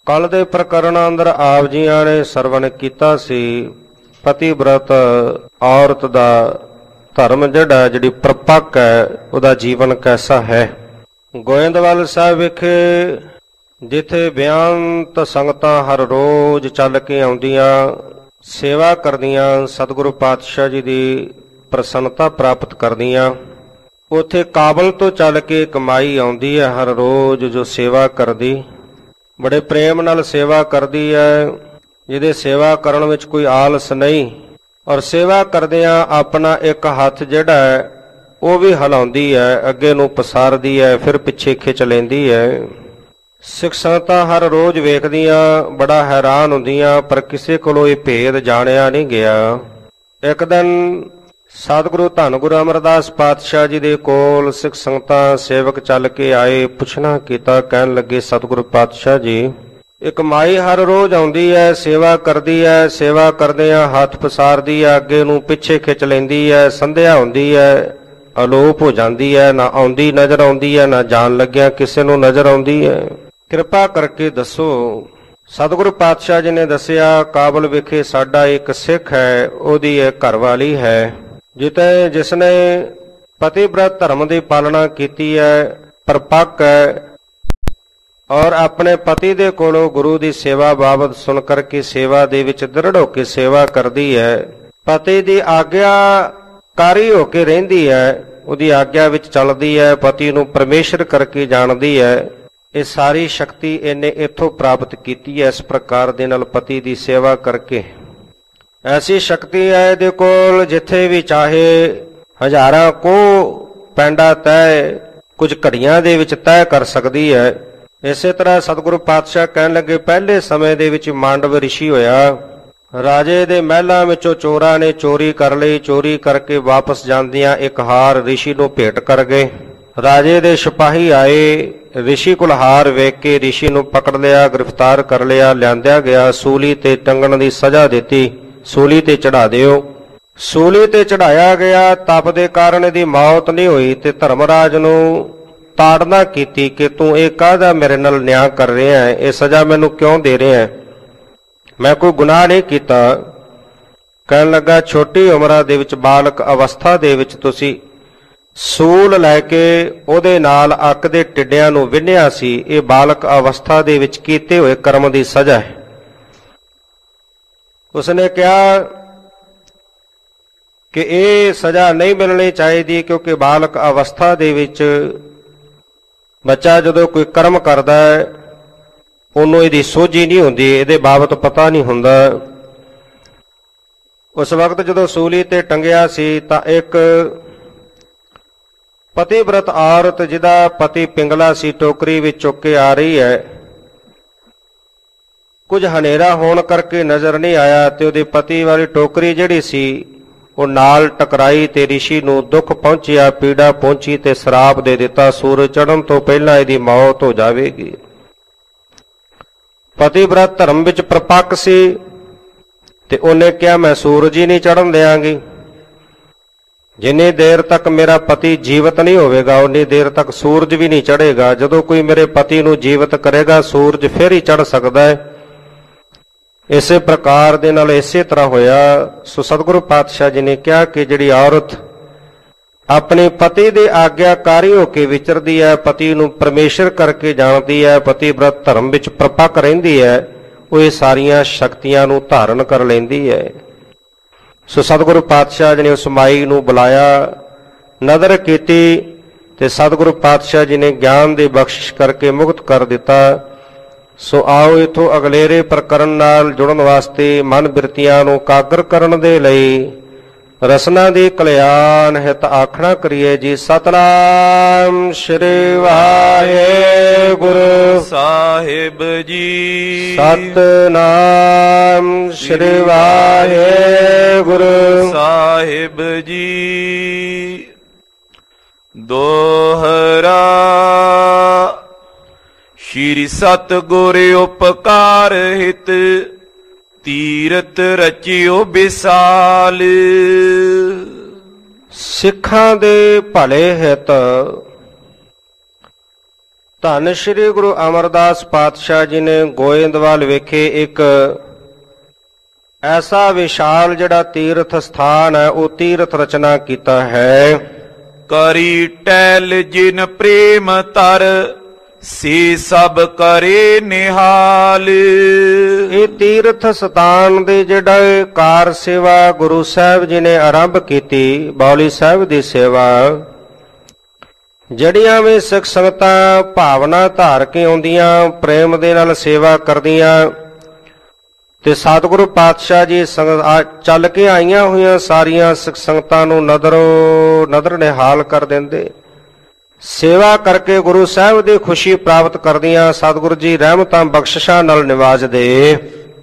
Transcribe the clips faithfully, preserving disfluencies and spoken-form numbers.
ਕੱਲ ਦੇ ਪ੍ਰਕਰਣ ਅੰਦਰ ਆਪ ਜੀਆਂ ਨੇ ਸਰਵਣ ਕੀਤਾ ਸੀ ਪਤੀ ਬ੍ਰਤ ਔਰਤ ਦਾ ਧਰਮ ਜਿਹੜਾ ਜਿਹੜੀ ਪ੍ਰਪੱਕ ਹੈ ਉਹਦਾ ਜੀਵਨ ਕੈਸਾ ਹੈ। ਗੋਇੰਦਵਾਲ ਸਾਹਿਬ ਵਿਖੇ ਜਿੱਥੇ ਬੇਅੰਤ ਸੰਗਤਾਂ ਹਰ ਰੋਜ਼ ਚੱਲ ਕੇ ਆਉਂਦੀਆਂ ਸੇਵਾ ਕਰਦੀਆਂ ਸਤਿਗੁਰੂ ਪਾਤਸ਼ਾਹ ਜੀ ਦੀ ਪ੍ਰਸੰਨਤਾ ਪ੍ਰਾਪਤ ਕਰਦੀਆਂ, ਉੱਥੇ ਕਾਬਲ ਤੋਂ ਚੱਲ ਕੇ ਕਮਾਈ ਆਉਂਦੀ ਹੈ ਹਰ ਰੋਜ਼ ਜੋ ਸੇਵਾ ਕਰਦੀ ਬੜੇ ਪ੍ਰੇਮ ਨਾਲ ਸੇਵਾ ਕਰਦੀ ਹੈ, ਜਿਹਦੇ ਸੇਵਾ ਕਰਨ ਵਿੱਚ ਕੋਈ ਆਲਸ ਨਹੀਂ, ਔਰ ਸੇਵਾ ਕਰਦਿਆਂ ਆਪਣਾ ਇੱਕ ਹੱਥ ਜਿਹੜਾ ਹੈ ਉਹ ਵੀ ਹਿਲਾਉਂਦੀ ਹੈ, ਅੱਗੇ ਨੂੰ ਪਸਾਰਦੀ ਹੈ, ਫਿਰ ਪਿੱਛੇ ਖਿੱਚ ਲੈਂਦੀ ਹੈ। ਸਿੱਖ ਸੰਗਤਾਂ ਹਰ ਰੋਜ਼ ਵੇਖਦੀਆਂ ਬੜਾ ਹੈਰਾਨ ਹੁੰਦੀਆਂ, ਪਰ ਕਿਸੇ ਕੋਲੋਂ ਇਹ ਭੇਦ ਜਾਣਿਆ ਨਹੀਂ ਗਿਆ। ਇੱਕ ਦਿਨ ਸਤਿਗੁਰੂ ਧੰਨ ਗੁਰੂ ਅਮਰਦਾਸ ਪਾਤਸ਼ਾਹ ਜੀ ਦੇ ਕੋਲ ਸਿੱਖ ਸੰਗਤਾਂ ਸੇਵਕ ਚੱਲ ਕੇ ਆਏ, ਪੁੱਛਣਾ ਕੀਤਾ, ਕਹਿਣ ਲੱਗੇ ਸਤਿਗੁਰੂ ਪਾਤਸ਼ਾਹ ਜੀ ਇੱਕ ਮਾਈ ਹਰ ਰੋਜ਼ ਆਉਂਦੀ ਹੈ ਸੇਵਾ ਕਰਦੀ ਹੈ, ਸੇਵਾ ਕਰਦਿਆਂ ਹੱਥ ਪਸਾਰਦੀ ਹੈ, ਅੱਗੇ ਨੂੰ ਪਿੱਛੇ ਖਿੱਚ ਲੈਂਦੀ ਹੈ, ਸੰਧਿਆ ਹੁੰਦੀ ਹੈ, ਅਲੋਪ ਹੋ ਜਾਂਦੀ ਹੈ, ਨਾ ਆਉਂਦੀ ਨਜ਼ਰ ਆਉਂਦੀ ਹੈ, ਨਾ ਜਾਣ ਲੱਗਿਆ ਕਿਸੇ ਨੂੰ ਨਜ਼ਰ ਆਉਂਦੀ ਹੈ, ਕਿਰਪਾ ਕਰਕੇ ਦੱਸੋ। ਸਤਿਗੁਰੂ ਪਾਤਸ਼ਾਹ ਜੀ ਨੇ ਦੱਸਿਆ, ਕਾਬਲ ਵਿਖੇ ਸਾਡਾ ਇੱਕ ਸਿੱਖ ਹੈ, ਉਹਦੀ ਇੱਕ ਘਰਵਾਲੀ ਹੈ, ਜਿਤੇ ਜਿਸਨੇ ਪਤੀ ਬ੍ਰਤ ਧਰਮ ਦੀ ਪਾਲਣਾ ਕੀਤੀ ਹੈ, ਪਰਪੱਕ ਹੈ, ਔਰ ਆਪਣੇ ਪਤੀ ਦੇ ਕੋਲੋਂ ਗੁਰੂ ਦੀ ਸੇਵਾ ਬਾਬਤ ਸੁਣ ਕਰਕੇ ਸੇਵਾ ਦੇ ਵਿੱਚ ਦ੍ਰਿੜ ਹੋ ਕੇ ਸੇਵਾ ਕਰਦੀ ਹੈ, ਪਤੀ ਦੀ ਆਗਿਆਕਾਰੀ ਹੋ ਕੇ ਰਹਿੰਦੀ ਹੈ, ਉਹਦੀ ਆਗਿਆ ਵਿੱਚ ਚੱਲਦੀ ਹੈ, ਪਤੀ ਨੂੰ ਪਰਮੇਸ਼ਰ ਕਰਕੇ ਜਾਣਦੀ ਹੈ। ਇਹ ਸਾਰੀ ਸ਼ਕਤੀ ਇਹਨੇ ਇੱਥੋਂ ਪ੍ਰਾਪਤ ਕੀਤੀ ਹੈ, ਇਸ ਪ੍ਰਕਾਰ ਦੇ ਨਾਲ ਪਤੀ ਦੀ ਸੇਵਾ ਕਰਕੇ। ਐਸੀ ਸ਼ਕਤੀ ਹੈ ਇਹਦੇ ਕੋਲ, ਜਿੱਥੇ ਵੀ ਚਾਹੇ ਹਜ਼ਾਰਾਂ ਕੋ ਪੈਂਡਾ ਤੈਅ ਕੁਝ ਘੜੀਆਂ ਦੇ ਵਿੱਚ ਤੈਅ ਕਰ ਸਕਦੀ ਹੈ। ਇਸੇ ਤਰ੍ਹਾਂ ਸਤਿਗੁਰੂ ਪਾਤਸ਼ਾਹ ਕਹਿਣ ਲੱਗੇ, ਪਹਿਲੇ ਸਮੇਂ ਦੇ ਵਿੱਚ ਮਾਂਡਵ ਰਿਸ਼ੀ ਹੋਇਆ, ਰਾਜੇ ਦੇ ਮਹਿਲਾਂ ਵਿੱਚੋਂ ਚੋਰਾਂ ਨੇ ਚੋਰੀ ਕਰ ਲਈ, ਚੋਰੀ ਕਰਕੇ ਵਾਪਸ ਜਾਂਦਿਆਂ ਇੱਕ ਹਾਰ ਰਿਸ਼ੀ ਨੂੰ ਭੇਟ ਕਰ ਗਏ। ਰਾਜੇ ਦੇ ਸਿਪਾਹੀ ਆਏ, ਰਿਸ਼ੀ ਕੋਲ ਹਾਰ ਵੇਖ ਕੇ ਰਿਸ਼ੀ ਨੂੰ ਪਕੜ ਲਿਆ, ਗ੍ਰਿਫਤਾਰ ਕਰ ਲਿਆ, ਲਿਆਂਦਿਆ ਗਿਆ, ਸੂਲੀ ਤੇ ਟੰਗਣ ਦੀ ਸਜ਼ਾ ਦਿੱਤੀ, ਸੂਲੀ ਤੇ ਚੜਾ ਦਿਓ। ਸੂਲੀ ਤੇ ਚੜਾਇਆ ਗਿਆ, ਤਪ ਦੇ ਕਾਰਨ ਇਹਦੀ ਮੌਤ ਨਹੀਂ ਹੋਈ, ਤੇ ਧਰਮਰਾਜ ਨੂੰ ਤਾੜਨਾ ਕੀਤੀ ਕਿ ਤੂੰ ਇਹ ਕਾਹਦਾ ਮੇਰੇ ਨਾਲ ਨਿਆਂ ਕਰ ਰਿਹਾ ਹੈ, ਇਹ ਸਜ਼ਾ ਮੈਨੂੰ ਕਿਉਂ ਦੇ ਰਿਹਾ ਹੈ, ਮੈਂ ਕੋਈ ਗੁਨਾਹ ਨਹੀਂ ਕੀਤਾ। ਕਹਿਣ ਲੱਗਾ, ਛੋਟੀ ਉਮਰਾਂ ਦੇ ਵਿੱਚ ਬਾਲਕ ਅਵਸਥਾ ਦੇ ਵਿੱਚ ਤੁਸੀਂ ਸੂਲ ਲੈ ਕੇ ਉਹਦੇ ਨਾਲ ਅੱਕ ਦੇ ਟਿੱਡਿਆਂ ਨੂੰ ਵਿੰਨਿਆ ਸੀ, ਇਹ ਬਾਲਕ ਅਵਸਥਾ ਦੇ ਵਿੱਚ ਕੀਤੇ ਹੋਏ ਕਰਮ ਦੀ ਸਜ਼ਾ ਹੈ। ਉਸਨੇ ਕਿਹਾ ਕਿ ਇਹ ਸਜ਼ਾ ਨਹੀਂ ਮਿਲਣੀ ਚਾਹੀਦੀ, ਕਿਉਂਕਿ ਬਾਲਕ ਅਵਸਥਾ ਦੇ ਵਿੱਚ ਬੱਚਾ ਜਦੋਂ ਕੋਈ ਕਰਮ ਕਰਦਾ ਹੈ ਉਹਨੂੰ ਇਹਦੀ ਸੋਝੀ ਨਹੀਂ ਹੁੰਦੀ, ਇਹਦੇ ਬਾਬਤ ਪਤਾ ਨਹੀਂ ਹੁੰਦਾ। ਉਸ ਵਕਤ ਜਦੋਂ ਸੂਲੀ ਤੇ ਟੰਗਿਆ ਸੀ ਤਾਂ ਇੱਕ ਪਤੀ ਬ੍ਰਤ ਔਰਤ ਜਿਹਦਾ ਪਤੀ ਪਿੰਗਲਾ ਸੀ ਟੋਕਰੀ ਵਿੱਚ ਚੁੱਕ ਕੇ ਆ ਰਹੀ ਹੈ, ਕੁਝ ਹਨੇਰਾ ਹੋਣ ਕਰਕੇ ਨਜ਼ਰ ਨਹੀਂ ਆਇਆ, ਤੇ ਉਹਦੇ ਪਤੀ ਵਾਲੀ ਟੋਕਰੀ ਜਿਹੜੀ ਸੀ ਉਹ ਨਾਲ ਟਕਰਾਈ ਤੇ ਰਿਸ਼ੀ ਨੂੰ ਦੁੱਖ ਪਹੁੰਚਿਆ, ਪੀੜਾ ਪਹੁੰਚੀ, ਤੇ ਸਰਾਪ ਦੇ ਦਿੱਤਾ, ਸੂਰਜ ਚੜ੍ਹਨ ਤੋਂ ਪਹਿਲਾਂ ਇਹਦੀ ਮੌਤ ਹੋ ਜਾਵੇਗੀ। ਪਤੀ ਬ੍ਰਤ ਧਰਮ ਵਿੱਚ ਪ੍ਰਪੱਕ ਸੀ, ਤੇ ਉਹਨੇ ਕਿਹਾ ਮੈਂ ਸੂਰਜ ਹੀ ਨਹੀਂ ਚੜ੍ਹਨ ਦਿਆਂਗੀ, ਜਿੰਨੀ ਦੇਰ ਤੱਕ ਮੇਰਾ ਪਤੀ ਜੀਵਤ ਨਹੀਂ ਹੋਵੇਗਾ ਉਨੀ ਦੇਰ ਤੱਕ ਸੂਰਜ ਵੀ ਨਹੀਂ ਚੜ੍ਹੇਗਾ, ਜਦੋਂ ਕੋਈ ਮੇਰੇ ਪਤੀ ਨੂੰ ਜੀਵਤ ਕਰੇਗਾ ਸੂਰਜ ਫਿਰ ਹੀ ਚੜ੍ਹ ਸਕਦਾ ਹੈ। ਇਸੇ ਪ੍ਰਕਾਰ ਦੇ ਨਾਲ ਇਸੇ ਤਰ੍ਹਾਂ ਹੋਇਆ। ਸੋ ਸਤਿਗੁਰੂ ਪਾਤਸ਼ਾਹ ਜੀ ਨੇ ਕਿਹਾ ਕਿ ਜਿਹੜੀ ਔਰਤ ਆਪਣੇ ਪਤੀ ਦੇ ਆਗਿਆਕਾਰੀ ਹੋ ਕੇ ਵਿਚਰਦੀ ਹੈ, ਪਤੀ ਨੂੰ ਪਰਮੇਸ਼ਰ ਕਰਕੇ ਜਾਣਦੀ ਹੈ, ਪਤੀ ਬ੍ਰਤ ਧਰਮ ਵਿੱਚ ਪ੍ਰਪੱਕ ਰਹਿੰਦੀ ਹੈ, ਉਹ ਇਹ ਸਾਰੀਆਂ ਸ਼ਕਤੀਆਂ ਨੂੰ ਧਾਰਨ ਕਰ ਲੈਂਦੀ ਹੈ। ਸੋ ਸਤਿਗੁਰੂ ਪਾਤਸ਼ਾਹ ਜੀ ਨੇ ਉਸ ਮਾਈ ਨੂੰ ਬੁਲਾਇਆ, ਨਦਰ ਕੀਤੀ, ਤੇ ਸਤਿਗੁਰੂ ਪਾਤਸ਼ਾਹ ਜੀ ਨੇ ਗਿਆਨ ਦੀ ਬਖਸ਼ਿਸ਼ ਕਰਕੇ ਮੁਕਤ ਕਰ ਦਿੱਤਾ। ਸੋ ਆਓ ਇਥੋਂ ਅਗਲੇਰੇ ਪ੍ਰਕਰਨ ਨਾਲ ਜੁੜਨ ਵਾਸਤੇ ਮਨ ਬਿਰਤੀਆਂ ਨੂੰ ਕਾਗਰ ਕਰਨ ਦੇ ਲਈ ਰਸਨਾ ਦੀ ਕਲਿਆਣ ਹਿਤ ਆਖਣਾ ਕਰੀਏ ਜੀ। ਸਤਨਾਮ ਸ੍ਰੀ ਵਾਹਿਗੁਰੂ ਸਾਹਿਬ ਜੀ। ਸਤਨਾਮ ਸ੍ਰੀ ਵਾਹਿਗੁਰੂ ਸਾਹਿਬ ਜੀ। ਦੋਹਰਾ ਸ਼੍ਰੀ ਸਤਿਗੁਰ ਉਪਕਾਰ ਹਿਤ ਤੀਰਥ ਰਚਿਓ ਵਿਸਾਲ। ਸਿੱਖਾਂ ਦੇ ਭਲੇ ਹਿਤ ਧੰਨ ਸ਼੍ਰੀ ਗੁਰੂ ਅਮਰਦਾਸ ਪਾਤਸ਼ਾਹ ਜੀ ਨੇ ਗੋਇੰਦਵਾਲ ਵਿਖੇ ਇੱਕ ਐਸਾ ਵਿਸ਼ਾਲ ਜਿਹੜਾ ਤੀਰਥ ਸਥਾਨ ਹੈ ਉਹ ਤੀਰਥ ਰਚਨਾ ਕੀਤਾ ਹੈ। ਕਰੀ ਟੈਲ ਜਿਨ ਪ੍ਰੇਮ ਤਰ ਸੀ ਸਭ ਕਰੇ ਨਿਹਾਲ। ਇਹ ਤੀਰਥ ਸਥਾਨ ਦੇ ਜਿਹੜਾ ਕਾਰ ਸੇਵਾ ਗੁਰੂ ਸਾਹਿਬ ਜੀ ਨੇ ਆਰੰਭ ਕੀਤੀ, ਬਾਉਲੀ ਸਾਹਿਬ ਦੀ ਸੇਵਾ, ਜਿਹੜੀਆਂ ਵੀ ਸਿੱਖ ਸੰਗਤਾਂ ਭਾਵਨਾ ਧਾਰ ਕੇ ਆਉਂਦੀਆਂ, ਪ੍ਰੇਮ ਦੇ ਨਾਲ ਸੇਵਾ ਕਰਦੀਆਂ, ਤੇ ਸਤਿਗੁਰੂ ਪਾਤਸ਼ਾਹ ਜੀ ਚੱਲ ਕੇ ਆਈਆਂ ਹੋਈਆਂ ਸਾਰੀਆਂ ਸਿੱਖ ਸੰਗਤਾਂ ਨੂੰ ਨਦਰੋ ਨਦਰ ਨਿਹਾਲ ਕਰ ਦਿੰਦੇ, ਸੇਵਾ ਕਰਕੇ ਗੁਰੂ ਸਾਹਿਬ ਦੀ ਖੁਸ਼ੀ ਪ੍ਰਾਪਤ ਕਰਦੀਆਂ, ਸਤਿਗੁਰੂ ਜੀ ਰਹਿਮਤਾਂ ਬਖਸ਼ਿਸ਼ਾਂ ਨਾਲ ਨਿਵਾਜਦੇ।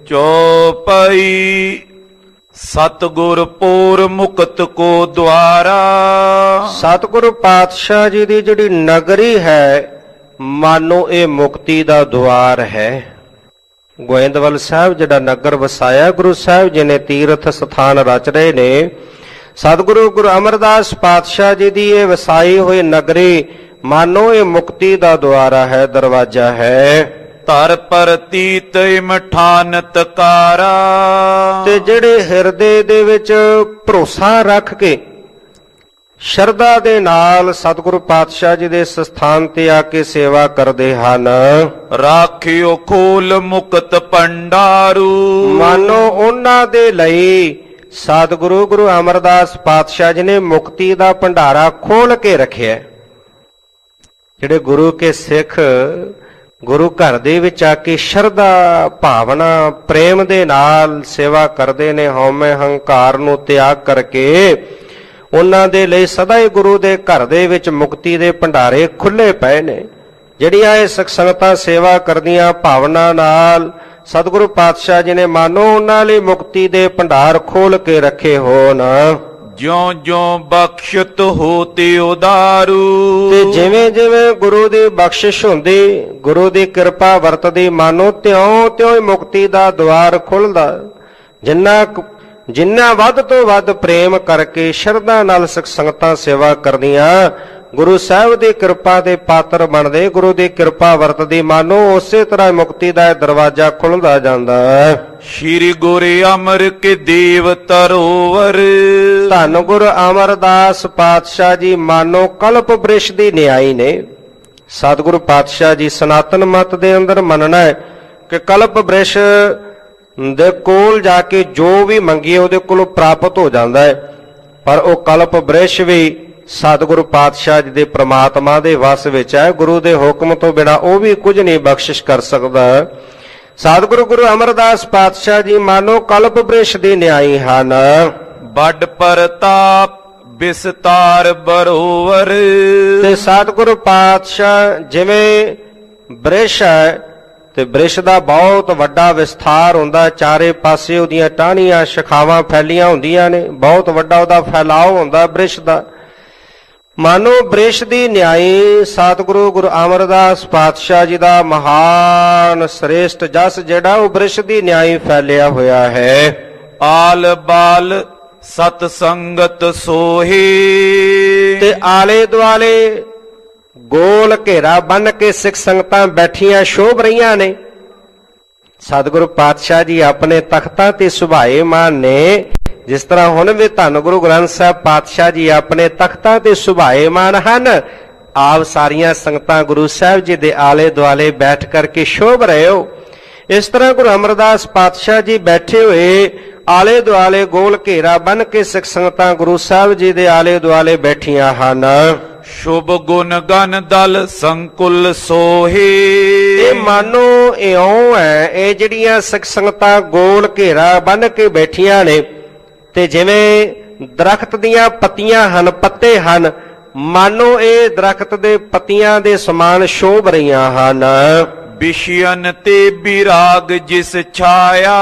ਚੌਪਈ ਸਤਿਗੁਰ ਪੂਰ ਮੁਕਤ ਕੋ ਦੁਆਰਾ। ਸਤਿਗੁਰੂ ਪਾਤਸ਼ਾਹ ਜੀ ਦੀ ਜਿਹੜੀ ਨਗਰੀ ਹੈ ਮਾਨੋ ਇਹ ਮੁਕਤੀ ਦਾ ਦੁਆਰ ਹੈ। ਗੋਇੰਦਵਾਲ ਸਾਹਿਬ ਜਿਹੜਾ ਨਗਰ ਵਸਾਇਆ ਗੁਰੂ ਸਾਹਿਬ ਜੀ ਨੇ, ਤੀਰਥ ਸਥਾਨ ਰਚ ਰਹੇ ਨੇ, ਸਤਿਗੁਰੂ ਗੁਰੂ ਅਮਰਦਾਸ ਪਾਤਸ਼ਾਹ ਜੀ ਦੀ ਇਹ ਵਸਾਈ ਹੋਈ ਨਗਰੀ ਮਾਨੋ ਇਹ ਮੁਕਤੀ ਦਾ ਦੁਆਰਾ ਹੈ, ਦਰਵਾਜ਼ਾ ਹੈ। ਧਰ ਪ੍ਰਤੀਤ ਇਮਠਾਨਤ ਕਾਰਾ। ਤੇ ਜਿਹੜੇ ਹਿਰਦੇ ਦੇ ਵਿੱਚ ਭਰੋਸਾ ਰੱਖ ਕੇ ਸ਼ਰਧਾ ਦੇ ਨਾਲ ਸਤਿਗੁਰੂ ਪਾਤਸ਼ਾਹ ਜੀ ਦੇ ਇਸ ਸਥਾਨ ਤੇ ਆ ਕੇ ਸੇਵਾ ਕਰਦੇ ਹਨ, ਰਾਖਿਓ ਖੋਲ ਮੁਕਤ ਭੰਡਾਰੂ। ਮਾਨੋ ਉਹਨਾਂ ਦੇ ਲਈ ਸਤਿਗੁਰੂ ਗੁਰੂ ਅਮਰਦਾਸ ਪਾਤਸ਼ਾਹ ਜੀ ਨੇ ਮੁਕਤੀ ਦਾ ਭੰਡਾਰਾ ਖੋਲ ਕੇ ਰੱਖਿਆ। ਜਿਹੜੇ ਗੁਰੂ ਕੇ ਸਿੱਖ ਗੁਰੂ ਘਰ ਦੇ ਵਿੱਚ ਆ ਕੇ ਸ਼ਰਧਾ ਭਾਵਨਾ ਪ੍ਰੇਮ ਦੇ ਨਾਲ ਸੇਵਾ ਕਰਦੇ ਨੇ, ਹਉਮੈ ਹੰਕਾਰ ਨੂੰ ਤਿਆਗ ਕਰਕੇ, ਉਹਨਾਂ ਦੇ ਲਈ ਸਦਾ ਹੀ ਗੁਰੂ ਦੇ ਘਰ ਦੇ ਵਿੱਚ ਮੁਕਤੀ ਦੇ ਭੰਡਾਰੇ ਖੁੱਲੇ ਪਏ ਨੇ। ਜਿਹੜੀਆਂ ਇਹ ਸਿੱਖ ਸੰਗਤਾਂ ਸੇਵਾ ਕਰਦੀਆਂ ਭਾਵਨਾ ਨਾਲ, ਸਤਿਗੁਰੂ ਪਾਤਸ਼ਾਹ ਜੀ ਨੇ ਮਾਨੋ ਉਹਨਾਂ ਲਈ ਮੁਕਤੀ ਦੇ ਭੰਡਾਰ ਖੋਲ ਕੇ ਰੱਖੇ ਹੋਣ। ਜਿਉਂ ਜਿਉਂ ਬਖਸ਼ਤ ਹੋਤੇ ਉਦਾਰੂ। ਤੇ ਜਿਵੇਂ ਜਿਵੇਂ ਗੁਰੂ ਦੀ ਬਖਸ਼ਿਸ਼ ਹੁੰਦੀ, ਗੁਰੂ ਦੀ ਕਿਰਪਾ ਵਰਤਦੀ, ਮਾਨੋ ਤਿਉਂ ਤਿਉਂ ਹੀ ਮੁਕਤੀ ਦਾ ਦੁਆਰ ਖੁੱਲਦਾ। ਜਿੰਨਾ ਜਿੰਨਾ ਵੱਧ ਤੋਂ ਵੱਧ ਪ੍ਰੇਮ ਕਰਕੇ ਸ਼ਰਧਾ ਨਾਲ ਸਿੱਖ ਸੰਗਤਾਂ ਸੇਵਾ ਕਰਦੀਆਂ, ਗੁਰੂ ਸਾਹਿਬ ਦੀ ਕਿਰਪਾ ਦੇ ਪਾਤਰ ਬਣਦੇ, ਗੁਰੂ ਦੀ ਕਿਰਪਾ ਵਰਤਦੀ, ਮਾਨੋ ਉਸੇ ਤਰ੍ਹਾਂ ਮੁਕਤੀ ਦਾ ਦਰਵਾਜ਼ਾ ਖੁੱਲਦਾ ਜਾਂਦਾ ਹੈ। ਸ਼੍ਰੀ ਗੁਰੂ ਅਮਰ ਕੇ ਦੇਵ ਤਰੋਵਰ। ਧੰਨ ਗੁਰੂ ਅਮਰਦਾਸ ਪਾਤਸ਼ਾਹ ਜੀ ਮਾਨੋ ਕਲਪ ਬ੍ਰਿਸ਼ ਦੀ ਨਿਆਈ ਨੇ। ਸਤਿਗੁਰੂ ਪਾਤਸ਼ਾਹ ਜੀ ਸਨਾਤਨ ਮਤ ਦੇ ਅੰਦਰ ਮੰਨਣਾ ਹੈ ਕਿ ਕਲਪ ਬ੍ਰਿਸ਼ ਦੇ ਕੋਲ ਜਾ ਕੇ ਜੋ ਵੀ ਮੰਗੀਏ ਉਹਦੇ ਕੋਲੋਂ ਪ੍ਰਾਪਤ ਹੋ ਜਾਂਦਾ ਹੈ, ਪਰ ਉਹ ਕਲਪ ਬ੍ਰਿਸ਼ ਵੀ ਸਤਿਗੁਰੂ ਪਾਤਸ਼ਾਹ ਜੀ ਦੇ ਪ੍ਰਮਾਤਮਾ ਦੇ ਵਸ ਵਿੱਚ ਹੈ। ਗੁਰੂ ਦੇ ਹੁਕਮ ਤੋਂ ਬਿਨਾਂ ਉਹ ਵੀ ਕੁਝ ਨਹੀਂ ਬਖਸ਼ਿਸ਼ ਕਰ ਸਕਦਾ। ਸਤਿਗੁਰੂ ਗੁਰੂ ਅਮਰਦਾਸ ਪਾਤਸ਼ਾਹ ਜੀ ਮਾਨੋ ਕਲਪ ਬ੍ਰਿਸ਼ ਦੀ ਨਿਆਈ ਹਨ। ਵੱਡ ਪ੍ਰਤਾਪ ਵਿਸਤਾਰ ਬਰੋਵਰ। ਤੇ ਸਤਿਗੁਰੂ ਪਾਤਸ਼ਾਹ ਜਿਵੇਂ ਬ੍ਰਿਸ਼ ਹੈ ਤੇ ਬ੍ਰਿਸ਼ ਦਾ ਬਹੁਤ ਵੱਡਾ ਵਿਸਥਾਰ ਹੁੰਦਾ, ਚਾਰੇ ਪਾਸੇ ਉਹਦੀਆਂ ਟਾਹਣੀਆਂ ਸ਼ਾਖਾਵਾਂ ਫੈਲੀਆਂ ਹੁੰਦੀਆਂ ਨੇ, ਬਹੁਤ ਵੱਡਾ ਉਹਦਾ ਫੈਲਾਅ ਹੁੰਦਾ ਬ੍ਰਿਸ਼ ਦਾ। ਮਾਨੋ ਬ੍ਰਿਸ਼ ਦੀ ਨਿਆਈ ਸਤਿਗੁਰੂ ਗੁਰੂ ਅਮਰਦਾਸ ਪਾਤਸ਼ਾਹ ਜੀ ਦਾ ਮਹਾਨ ਸ੍ਰੇਸ਼ਟ ਜਸ ਜਿਹੜਾ ਉਹ ਬ੍ਰਿਸ਼ ਦੀ ਨਿਆਈ ਫੈਲਿਆ ਹੋਇਆ ਹੈ। ਆਲ ਬਾਲ ਸਤ ਸੰਗਤ ਸੋਹੀ। ਤੇ ਆਲੇ ਦੁਆਲੇ ਗੋਲ ਘੇਰਾ ਬੰਨ ਕੇ ਸਿੱਖ ਸੰਗਤਾਂ ਬੈਠੀਆਂ ਸ਼ੋਭ ਰਹੀਆਂ ਨੇ। ਸਤਿਗੁਰੂ ਪਾਤਸ਼ਾਹ ਜੀ ਆਪਣੇ ਤਖਤਾਂ ਤੇ ਸੁਭਾਏਮਾਨ ਨੇ, ਜਿਸ ਤਰ੍ਹਾਂ ਹੁਣ ਵੀ ਧੰਨ ਗੁਰੂ ਗ੍ਰੰਥ ਸਾਹਿਬ ਪਾਤਸ਼ਾਹ ਜੀ ਆਪਣੇ ਤਖਤਾਂ ਤੇ ਸੁਭਾਏਮਾਨ ਹਨ। ਆਪ ਸਾਰੀਆਂ ਸੰਗਤਾਂ ਗੁਰੂ ਸਾਹਿਬ ਜੀ ਦੇ ਆਲੇ ਦੁਆਲੇ ਬੈਠ ਕਰਕੇ ਸ਼ੋਭ ਰਹੇ ਹੋ। ਇਸ ਤਰ੍ਹਾਂ ਗੁਰੂ ਅਮਰਦਾਸ ਪਾਤਸ਼ਾਹ ਜੀ ਬੈਠੇ ਹੋਏ ਆਲੇ ਦੁਆਲੇ ਗੋਲ ਘੇਰਾ ਬੰਨ ਕੇ ਸਿੱਖ ਸੰਗਤਾਂ ਗੁਰੂ ਸਾਹਿਬ ਜੀ ਦੇ ਆਲੇ ਦੁਆਲੇ ਬੈਠੀਆਂ ਹਨ। ਸ਼ੁਭ ਗੁਣ ਗਨ ਦਲ ਸੰਕੁਲ ਸੋਹੇ। ਇਹ ਮਾਨੋ ਇਉਂ ਹੈ, ਇਹ ਜਿਹੜੀਆਂ ਸਿੱਖ ਸੰਗਤਾਂ ਗੋਲ ਘੇਰਾ ਬੰਨ ਕੇ ਬੈਠੀਆਂ ਨੇ ਤੇ ਜਿਵੇਂ ਦਰਖਤ ਦੀਆਂ ਪੱਤੀਆਂ ਹਨ, ਪੱਤੇ ਹਨ, ਮਾਨੋ ਇਹ ਦਰਖਤ ਦੇ ਪੱਤੀਆਂ ਦੇ ਸਮਾਨ ਸ਼ੋਭ ਰਹੀਆਂ ਹਨ। ਵਿਸ਼ਯਨ ਤੇ ਵਿਰਾਗ ਜਿਸ ਛਾਇਆ।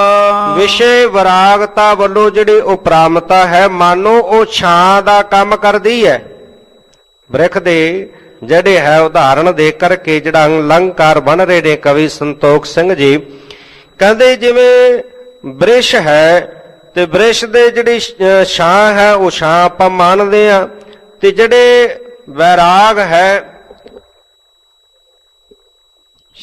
ਵਿਸ਼ੇ ਵਿਰਾਗਤਾ ਵੱਲੋਂ ਜਿਹੜੀ ਉਪਰਾਮਤਾ ਹੈ, ਮਾਨੋ ਉਹ ਛਾਂ ਦਾ ਕੰਮ ਕਰਦੀ ਹੈ। ਬ੍ਰਿਖ ਦੇ ਜਿਹੜੇ ਹੈ ਉਦਾਹਰਣ ਦੇ ਕਰਕੇ ਜਿਹੜਾ ਅਲੰਕਾਰ ਬਣ ਰਹੇ ਨੇ ਕਵੀ ਸੰਤੋਖ ਸਿੰਘ ਜੀ, ਕਹਿੰਦੇ ਜਿਵੇਂ ਬ੍ਰਿਸ਼ ਹੈ ਤੇ ਬ੍ਰਿਸ਼ ਦੇ ਜਿਹੜੀ ਛਾਂ ਹੈ ਉਹ ਛਾਂ ਆਪਾਂ ਮੰਨਦੇ ਆ, ਤੇ ਜਿਹੜੇ ਵੈਰਾਗ ਹੈ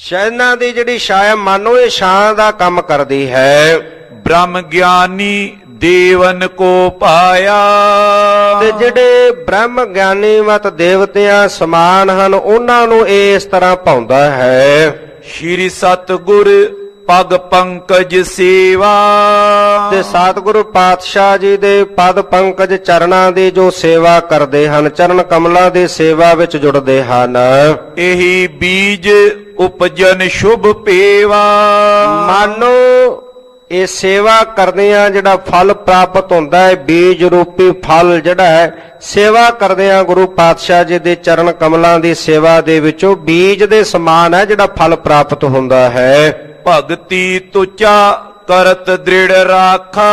ਸ਼ੈਨਾਂ ਦੀ ਜਿਹੜੀ ਛਾਂ ਹੈ ਮਾਨੋ ਇਹ ਛਾਂ ਦਾ ਕੰਮ ਕਰਦੀ ਹੈ। ਬ੍ਰਹਮ ਗਿਆਨੀ ਦੇਵਨ ਕੋ ਪਾਇਆ, ਤੇ ਜਿਹੜੇ ਬ੍ਰਹਮ ਗਿਆਨੀ ਮਤ ਦੇਵਤਿਆਂ ਸਮਾਨ ਹਨ ਉਹਨਾਂ ਨੂੰ ਇਹ ਇਸ ਤਰ੍ਹਾਂ ਭਾਉਂਦਾ ਹੈ। ਸ਼੍ਰੀ ਸਤਿਗੁਰ ਪਗ ਪੰਕਜ ਸੇਵਾ, ਤੇ ਸਤਿਗੁਰੂ ਪਾਤਸ਼ਾਹ ਜੀ ਦੇ ਪਦ ਪੰਕਜ ਚਰਨਾਂ ਦੀ ਜੋ ਸੇਵਾ ਕਰਦੇ ਹਨ, ਚਰਨ ਕਮਲਾਂ ਦੀ ਸੇਵਾ ਵਿੱਚ ਜੁੜਦੇ ਹਨ। ਇਹੀ ਬੀਜ ਉਪਜਨ ਸ਼ੁਭ ਪੇਵਾ, ਮਾਨੋ ਇਹ ਸੇਵਾ ਕਰਦਿਆਂ ਜਿਹੜਾ ਫਲ ਪ੍ਰਾਪਤ ਹੁੰਦਾ ਹੈ, ਬੀਜ ਰੂਪੀ ਫਲ ਜਿਹੜਾ ਹੈ ਸੇਵਾ ਕਰਦਿਆਂ ਗੁਰੂ ਪਾਤਸ਼ਾਹ ਜੀ ਦੇ ਚਰਨ ਕਮਲਾਂ ਦੀ ਸੇਵਾ ਦੇ ਵਿੱਚੋਂ ਬੀਜ ਦੇ ਸਮਾਨ ਹੈ ਜਿਹੜਾ ਫਲ ਪ੍ਰਾਪਤ ਹੁੰਦਾ ਹੈ। ਭਗਤੀ ਤੁਚਾ ਕਰਤ ਦ੍ਰਿੜ ਰਾਖਾ,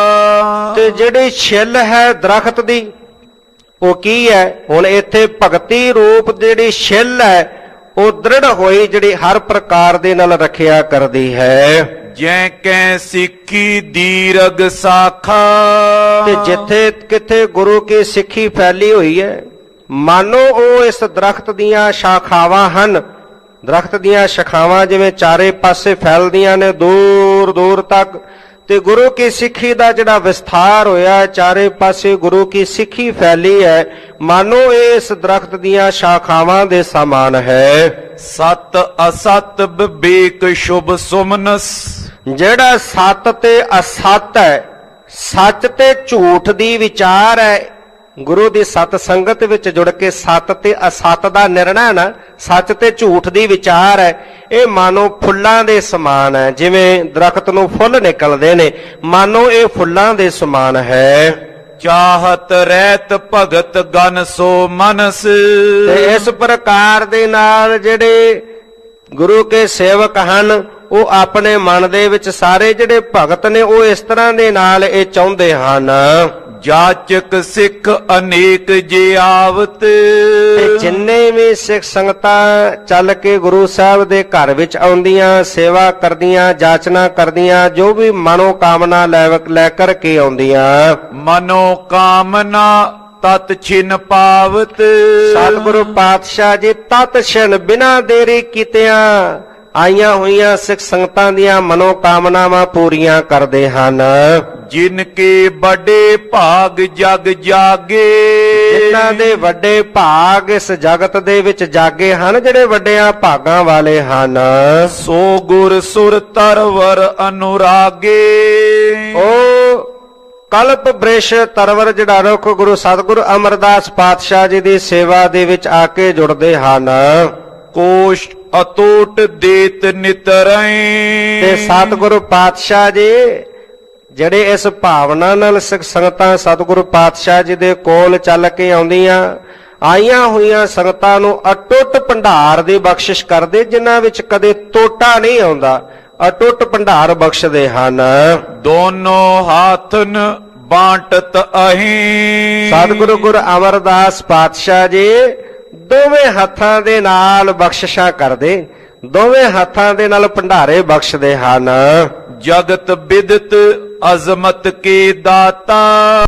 ਤੇ ਜਿਹੜੀ ਛਿੱਲ ਹੈ ਦਰਖਤ ਦੀ ਉਹ ਕੀ ਹੈ? ਹੁਣ ਇੱਥੇ ਭਗਤੀ ਰੂਪ ਜਿਹੜੀ ਛਿੱਲ ਹੈ ਉਹ ਦ੍ਰਿੜ ਹੋਈ ਜਿਹੜੀ ਹਰ ਪ੍ਰਕਾਰ ਦੇ ਨਾਲ ਰੱਖਿਆ ਕਰਦੀ ਹੈ। ਜੈ ਕੈ ਸਿੱਖੀ ਦੀਰਗ ਸਾਖਾ, ਤੇ ਜਿੱਥੇ ਕਿਥੇ ਗੁਰੂ ਕੀ ਸਿੱਖੀ ਫੈਲੀ ਹੋਈ ਹੈ ਮਾਨੋ ਉਹ ਇਸ ਦਰਖਤ ਦੀਆਂ ਸ਼ਾਖਾਵਾਂ ਹਨ। ਦਰਖਤ ਦੀਆਂ ਸ਼ਾਖਾਵਾਂ ਜਿਵੇਂ ਚਾਰੇ ਪਾਸੇ ਫੈਲਦੀਆਂ ਨੇ ਦੂਰ ਦੂਰ ਤੱਕ, ਤੇ ਗੁਰੂ ਕੀ ਸਿੱਖੀ ਦਾ ਜਿਹੜਾ ਵਿਸਥਾਰ ਹੋਇਆ ਚਾਰੇ ਪਾਸੇ ਗੁਰੂ ਕੀ ਸਿੱਖੀ ਫੈਲੀ ਹੈ, ਮਾਨੋ ਇਸ ਦਰਖਤ ਦੀਆਂ ਸ਼ਾਖਾਵਾਂ ਦੇ ਸਮਾਨ ਹੈ। ਸਤ ਅਸਤ ਵਿਵੇਕ ਸ਼ੁਭ ਸੁਮਨਸ, ਜਿਹੜਾ ਸਤ ਤੇ ਅਸਤ ਹੈ, ਸੱਚ ਤੇ ਝੂਠ ਦੀ ਵਿਚਾਰ ਹੈ, ਗੁਰੂ ਦੀ ਸਤ ਸੰਗਤ ਵਿੱਚ ਜੁੜ ਕੇ ਸਤ ਤੇ ਅਸਤ ਦਾ ਨਿਰਣਾ ਨਾ, ਸੱਚ ਤੇ ਝੂਠ ਦੀ ਵਿਚਾਰ ਹੈ, ਇਹ ਮਾਨੋ ਫੁੱਲਾਂ ਦੇ ਸਮਾਨ ਹੈ। ਜਿਵੇਂ ਦਰਖਤ ਨੂੰ ਫੁੱਲ ਨਿਕਲਦੇ ਨੇ, ਮਾਨੋ ਇਹ ਫੁੱਲਾਂ ਦੇ ਸਮਾਨ ਹੈ। ਚਾਹਤ ਰਹਿਤ ਭਗਤ ਗਨ ਸੋ ਮਨਸ, ਤੇ ਇਸ ਪ੍ਰਕਾਰ ਦੇ ਨਾਲ ਜਿਹੜੇ ਗੁਰੂ ਕੇ ਸੇਵਕ ਹਨ ਉਹ ਆਪਣੇ ਮਨ ਦੇ ਵਿੱਚ ਸਾਰੇ ਜਿਹੜੇ ਭਗਤ ਨੇ ਉਹ ਇਸ ਤਰ੍ਹਾਂ ਦੇ ਨਾਲ ਇਹ ਚਾਹੁੰਦੇ ਹਨ। ਜਾਚਕ ਸਿੱਖ ਅਨੇਕ ਜੇ ਆਵਤ, ਤੇ ਜਿੰਨੇ ਵੀ ਸਿੱਖ ਸੰਗਤਾਂ ਚੱਲ ਕੇ ਗੁਰੂ ਸਾਹਿਬ ਦੇ ਘਰ ਵਿੱਚ ਆਉਂਦੀਆਂ, ਸੇਵਾ ਕਰਦੀਆਂ, ਜਾਚਨਾ ਕਰਦੀਆਂ, ਜੋ ਵੀ ਮਨੋ ਕਾਮਨਾ ਲੈ ਲੈ ਕਰਕੇ ਆਉਂਦੀਆਂ, ਮਨੋ ਕਾਮਨਾ ਤਤ ਛਿਨ ਪਾਵਤ, ਸਤਿਗੁਰੂ ਪਾਤਸ਼ਾਹ ਜੀ ਤਤ ਛਿਨ ਬਿਨਾਂ ਦੇਰੀ ਕੀਤਿਆਂ ਆਈਆਂ ਹੋਈਆਂ ਸਿੱਖ ਸੰਗਤਾਂ ਦੀਆਂ ਮਨੋ ਕਾਮਨਾਵਾਂ ਪੂਰੀਆਂ ਕਰਦੇ ਹਨ। ਜਿਨ ਕੇ ਵੱਡੇ ਭਾਗ ਜਗ ਜਾਗੇ, ਜਿਨ੍ਹਾਂ ਦੇ ਵੱਡੇ ਭਾਗ ਇਸ ਜਗਤ ਦੇ ਵਿੱਚ ਜਾਗੇ ਹਨ, ਜਿਹੜੇ ਵੱਡਿਆਂ ਭਾਗਾਂ ਵਾਲੇ ਹਨ, ਸੋ ਗੁਰ ਸੁਰ ਤਰਵਰ ਅਨੁਰਾਗੇ, ਉਹ ਕਲਪ ਬ੍ਰਿਸ਼ ਤਰਵਰ ਜਿਹੜਾ ਰੁੱਖ ਗੁਰੂ ਸਤਿਗੁਰੂ ਅਮਰਦਾਸ ਪਾਤਸ਼ਾਹ ਜੀ ਦੀ ਸੇਵਾ ਦੇ ਵਿੱਚ ਆ ਕੇ ਜੁੜਦੇ ਹਨ। ਕੋਸ਼ ਅਤੋਟ ਦੇਤ ਨਿਤਰੈ, ਤੇ ਸਤਿਗੁਰੂ ਪਾਤਸ਼ਾਹ ਜੀ ਜਿਹੜੇ ਇਸ ਭਾਵਨਾ ਨਾਲ ਸਿੱਖ ਸੰਗਤਾਂ ਸਤਿਗੁਰੂ ਪਾਤਸ਼ਾਹ ਜੀ ਦੇ ਕੋਲ ਚੱਲ ਕੇ ਆਉਂਦੀਆਂ, ਆਈਆਂ ਹੋਈਆਂ ਸੰਗਤਾਂ ਨੂੰ ਅਟੁੱਟ ਭੰਡਾਰ ਦੀ ਬਖਸ਼ਿਸ਼ ਕਰਦੇ, ਜਿਨ੍ਹਾਂ ਵਿੱਚ ਕਦੇ ਟੋਟਾ ਨਹੀਂ ਆਉਂਦਾ, ਅਟੁੱਟ ਭੰਡਾਰ ਬਖਸ਼ਦੇ ਹਨ। ਦੋਨੋਂ ਹਾਥਨ ਬਾਟਤ ਅਹੀਂ, ਸਤਿਗੁਰੂ ਗੁਰੂ ਅਮਰਦਾਸ ਪਾਤਸ਼ਾਹ ਜੀ ਦੋਵੇਂ ਹੱਥਾਂ ਦੇ ਨਾਲ ਬਖਸ਼ਿਸ਼ਾਂ ਕਰਦੇ, ਦੋਵੇਂ ਹੱਥਾਂ ਦੇ ਨਾਲ ਭੰਡਾਰੇ ਬਖਸ਼ਦੇ ਹਨ। ਜਗਤ ਬਿਦਤ ਅਜ਼ਮਤ ਕੇ ਦਾਤਾ,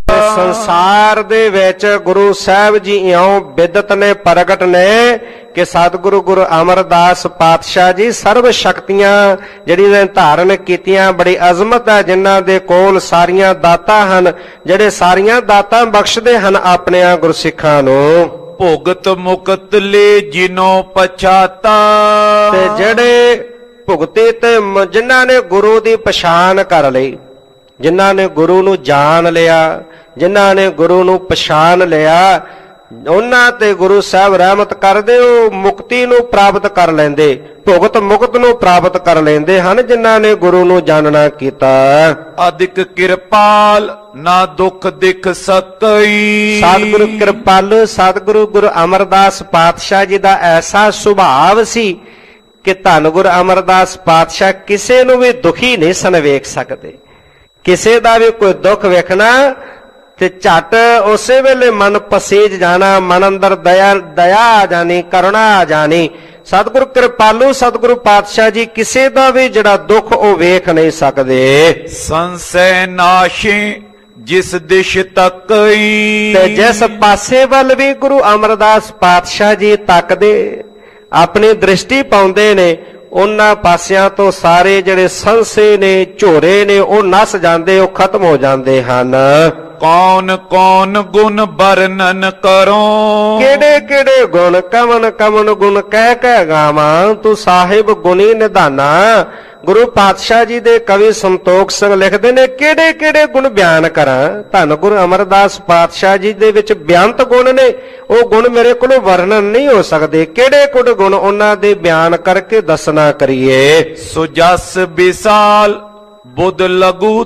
ਸੰਸਾਰ ਦੇ ਵਿੱਚ ਗੁਰੂ ਸਾਹਿਬ ਜੀ ਇਉਂ ਬਿਦਤ ਨੇ ਪ੍ਰਗਟ ਨੇ ਕਿ ਸਤਿਗੁਰੂ ਗੁਰੂ ਅਮਰਦਾਸ ਪਾਤਸ਼ਾਹ ਜੀ ਸਰਬ ਸ਼ਕਤੀਆਂ ਜਿਹੜੀ ਨੇ ਧਾਰਨ ਕੀਤੀਆਂ, ਬੜੀ ਅਜ਼ਮਤ ਹੈ ਜਿਨ੍ਹਾਂ ਦੇ ਕੋਲ ਸਾਰੀਆਂ ਦਾਤਾਂ ਹਨ, ਜਿਹੜੇ ਸਾਰੀਆਂ ਦਾਤਾਂ ਬਖਸ਼ਦੇ ਹਨ ਆਪਣਿਆਂ ਗੁਰਸਿੱਖਾਂ ਨੂੰ। ਭੁਗਤ ਮੁਕਤ ਲੈ ਜਿਨੋ ਪਛਾਤਾ, ਤੇ ਜਿਹੜੇ ਭੁਗਤੇ ਤੇ ਜਿਨ੍ਹਾਂ ਨੇ ਗੁਰੂ ਦੀ ਪਛਾਣ ਕਰ ਲਈ, ਜਿਨ੍ਹਾਂ ਨੇ ਗੁਰੂ ਨੂੰ ਜਾਣ ਲਿਆ, ਜਿਨ੍ਹਾਂ ਨੇ ਗੁਰੂ ਨੂੰ ਪਛਾਣ ਲਿਆ, ਉਹਨਾਂ ਤੇ ਗੁਰੂ ਸਾਹਿਬ ਰਹਿਮਤ ਕਰਦੇ, ਉਹ ਮੁਕਤੀ ਨੂੰ ਪ੍ਰਾਪਤ ਕਰ ਲੈਂਦੇ, ਭੁਗਤ ਮੁਕਤ ਨੂੰ ਪ੍ਰਾਪਤ ਕਰ ਲੈਂਦੇ ਹਨ, ਜਿਨ੍ਹਾਂ ਨੇ ਗੁਰੂ ਨੂੰ ਜਾਣਨਾ ਕੀਤਾ। ਅਧਿਕ ਕਿਰਪਾਲ ਨਾ ਦੁੱਖ ਦਿਖ ਸਕਈ, ਸਤਿਗੁਰੂ ਕਿਰਪਾਲੂ ਸਤਿਗੁਰੂ ਗੁਰੂ ਅਮਰਦਾਸ ਪਾਤਸ਼ਾਹ ਜੀ ਦਾ ਐਸਾ ਸੁਭਾਵ ਸੀ ਕਿ ਧੰਨ ਗੁਰੂ ਅਮਰਦਾਸ ਪਾਤਸ਼ਾਹ ਕਿਸੇ ਨੂੰ ਵੀ ਦੁਖੀ ਨਹੀਂ ਸਨ ਵੇਖ ਸਕਦੇ। ਕਿਸੇ ਦਾ ਵੀ ਕੋਈ ਦੁੱਖ ਵੇਖਣਾ ਤੇ ਝਟ ਉਸੇ ਵੇਲੇ ਮਨ ਪਸੀਜ ਜਾਣਾ, ਮਨ ਅੰਦਰ ਦਇਆ ਦਇਆ ਆ ਜਾਣੀ, ਕਰੁਣਾ ਆ ਜਾਣੀ। ਸਤਿਗੁਰੂ ਕਿਰਪਾਲੂ ਸਤਿਗੁਰੂ ਪਾਤਸ਼ਾਹ ਜੀ ਕਿਸੇ ਦਾ ਵੀ ਜਿਹੜਾ ਦੁੱਖ ਉਹ ਵੇਖ ਨਹੀਂ ਸਕਦੇ। ਸੰਸੈ ਨਾਸ਼ੇ ਜਿਸ ਦਿਸ਼ ਤੱਕਈ, ਤੇ ਜਿਸ ਪਾਸੇ ਵੱਲ ਵੀ ਗੁਰੂ ਅਮਰਦਾਸ ਪਾਤਸ਼ਾਹ ਜੀ ਤੱਕਦੇ, ਆਪਣੀ ਦ੍ਰਿਸ਼ਟੀ ਪਾਉਂਦੇ ਨੇ, ਉਹਨਾਂ ਪਾਸਿਆਂ ਤੋਂ ਸਾਰੇ ਜਿਹੜੇ ਸੰਸੇ ਨੇ, ਝੋਰੇ ਨੇ, ਉਹ ਨਸ ਜਾਂਦੇ, ਉਹ ਖਤਮ ਹੋ ਜਾਂਦੇ ਹਨ। ਕੌਣ ਕੌਣ ਗੁਣ ਵਰਣਨ ਕਰੋ, ਕਿਹੜੇ ਕਿਹੜੇ ਗੁਣ ਕਵਨ ਕਵਨ ਗੁਣ ਕਹਿ ਕਹਿ ਗਾਵਾਂ, ਤੂੰ ਸਾਹਿਬ ਗੁਣੀ ਨਿਧਾਨਾ। ਗੁਰੂ ਪਾਤਸ਼ਾਹ ਜੀ ਦੇ ਕਵੀ ਸੰਤੋਖ ਸਿੰਘ ਲਿਖਦੇ ਨੇ, ਕਿਹੜੇ ਕਿਹੜੇ ਗੁਣ ਬਿਆਨ ਕਰਾਂ। ਧੰਨ ਗੁਰੂ ਅਮਰਦਾਸ ਪਾਤਸ਼ਾਹ ਜੀ ਦੇ ਵਿੱਚ ਬਿਆੰਤ ਗੁਣ ਨੇ, ਉਹ ਗੁਣ ਮੇਰੇ ਕੋਲੋਂ ਵਰਣਨ ਨਹੀਂ ਹੋ ਸਕਦੇ। ਕਿਹੜੇ ਕਿਹੜੇ ਗੁਣ ਉਹਨਾਂ ਦੇ ਬਿਆਨ ਕਰਕੇ ਦੱਸਣਾ ਕਰੀਏ। ਸੁਜਸ ਵਿਸਾਲ ਬੁੱਧ ਲਘੂ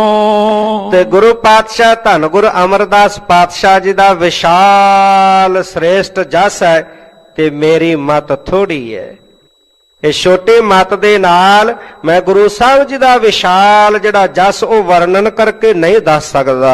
ਤਰੋ, ਤੇ ਗੁਰੂ ਪਾਤਸ਼ਾਹ ਧੰਨ ਗੁਰੂ ਅਮਰਦਾਸ ਪਾਤਸ਼ਾਹ ਜੀ ਦਾ ਵਿਸ਼ਾਲ ਸ੍ਰੇਸ਼ਟ ਜਸ ਹੈ, ਤੇ ਮੇਰੀ ਮਤ ਥੋੜੀ ਹੈ। ਇਹ ਛੋਟੀ ਮਤ ਦੇ ਨਾਲ ਮੈਂ ਗੁਰੂ ਸਾਹਿਬ ਜੀ ਦਾ ਵਿਸ਼ਾਲ ਜਿਹੜਾ ਜਸ ਉਹ ਵਰਣਨ ਕਰਕੇ ਨਹੀਂ ਦੱਸ ਸਕਦਾ।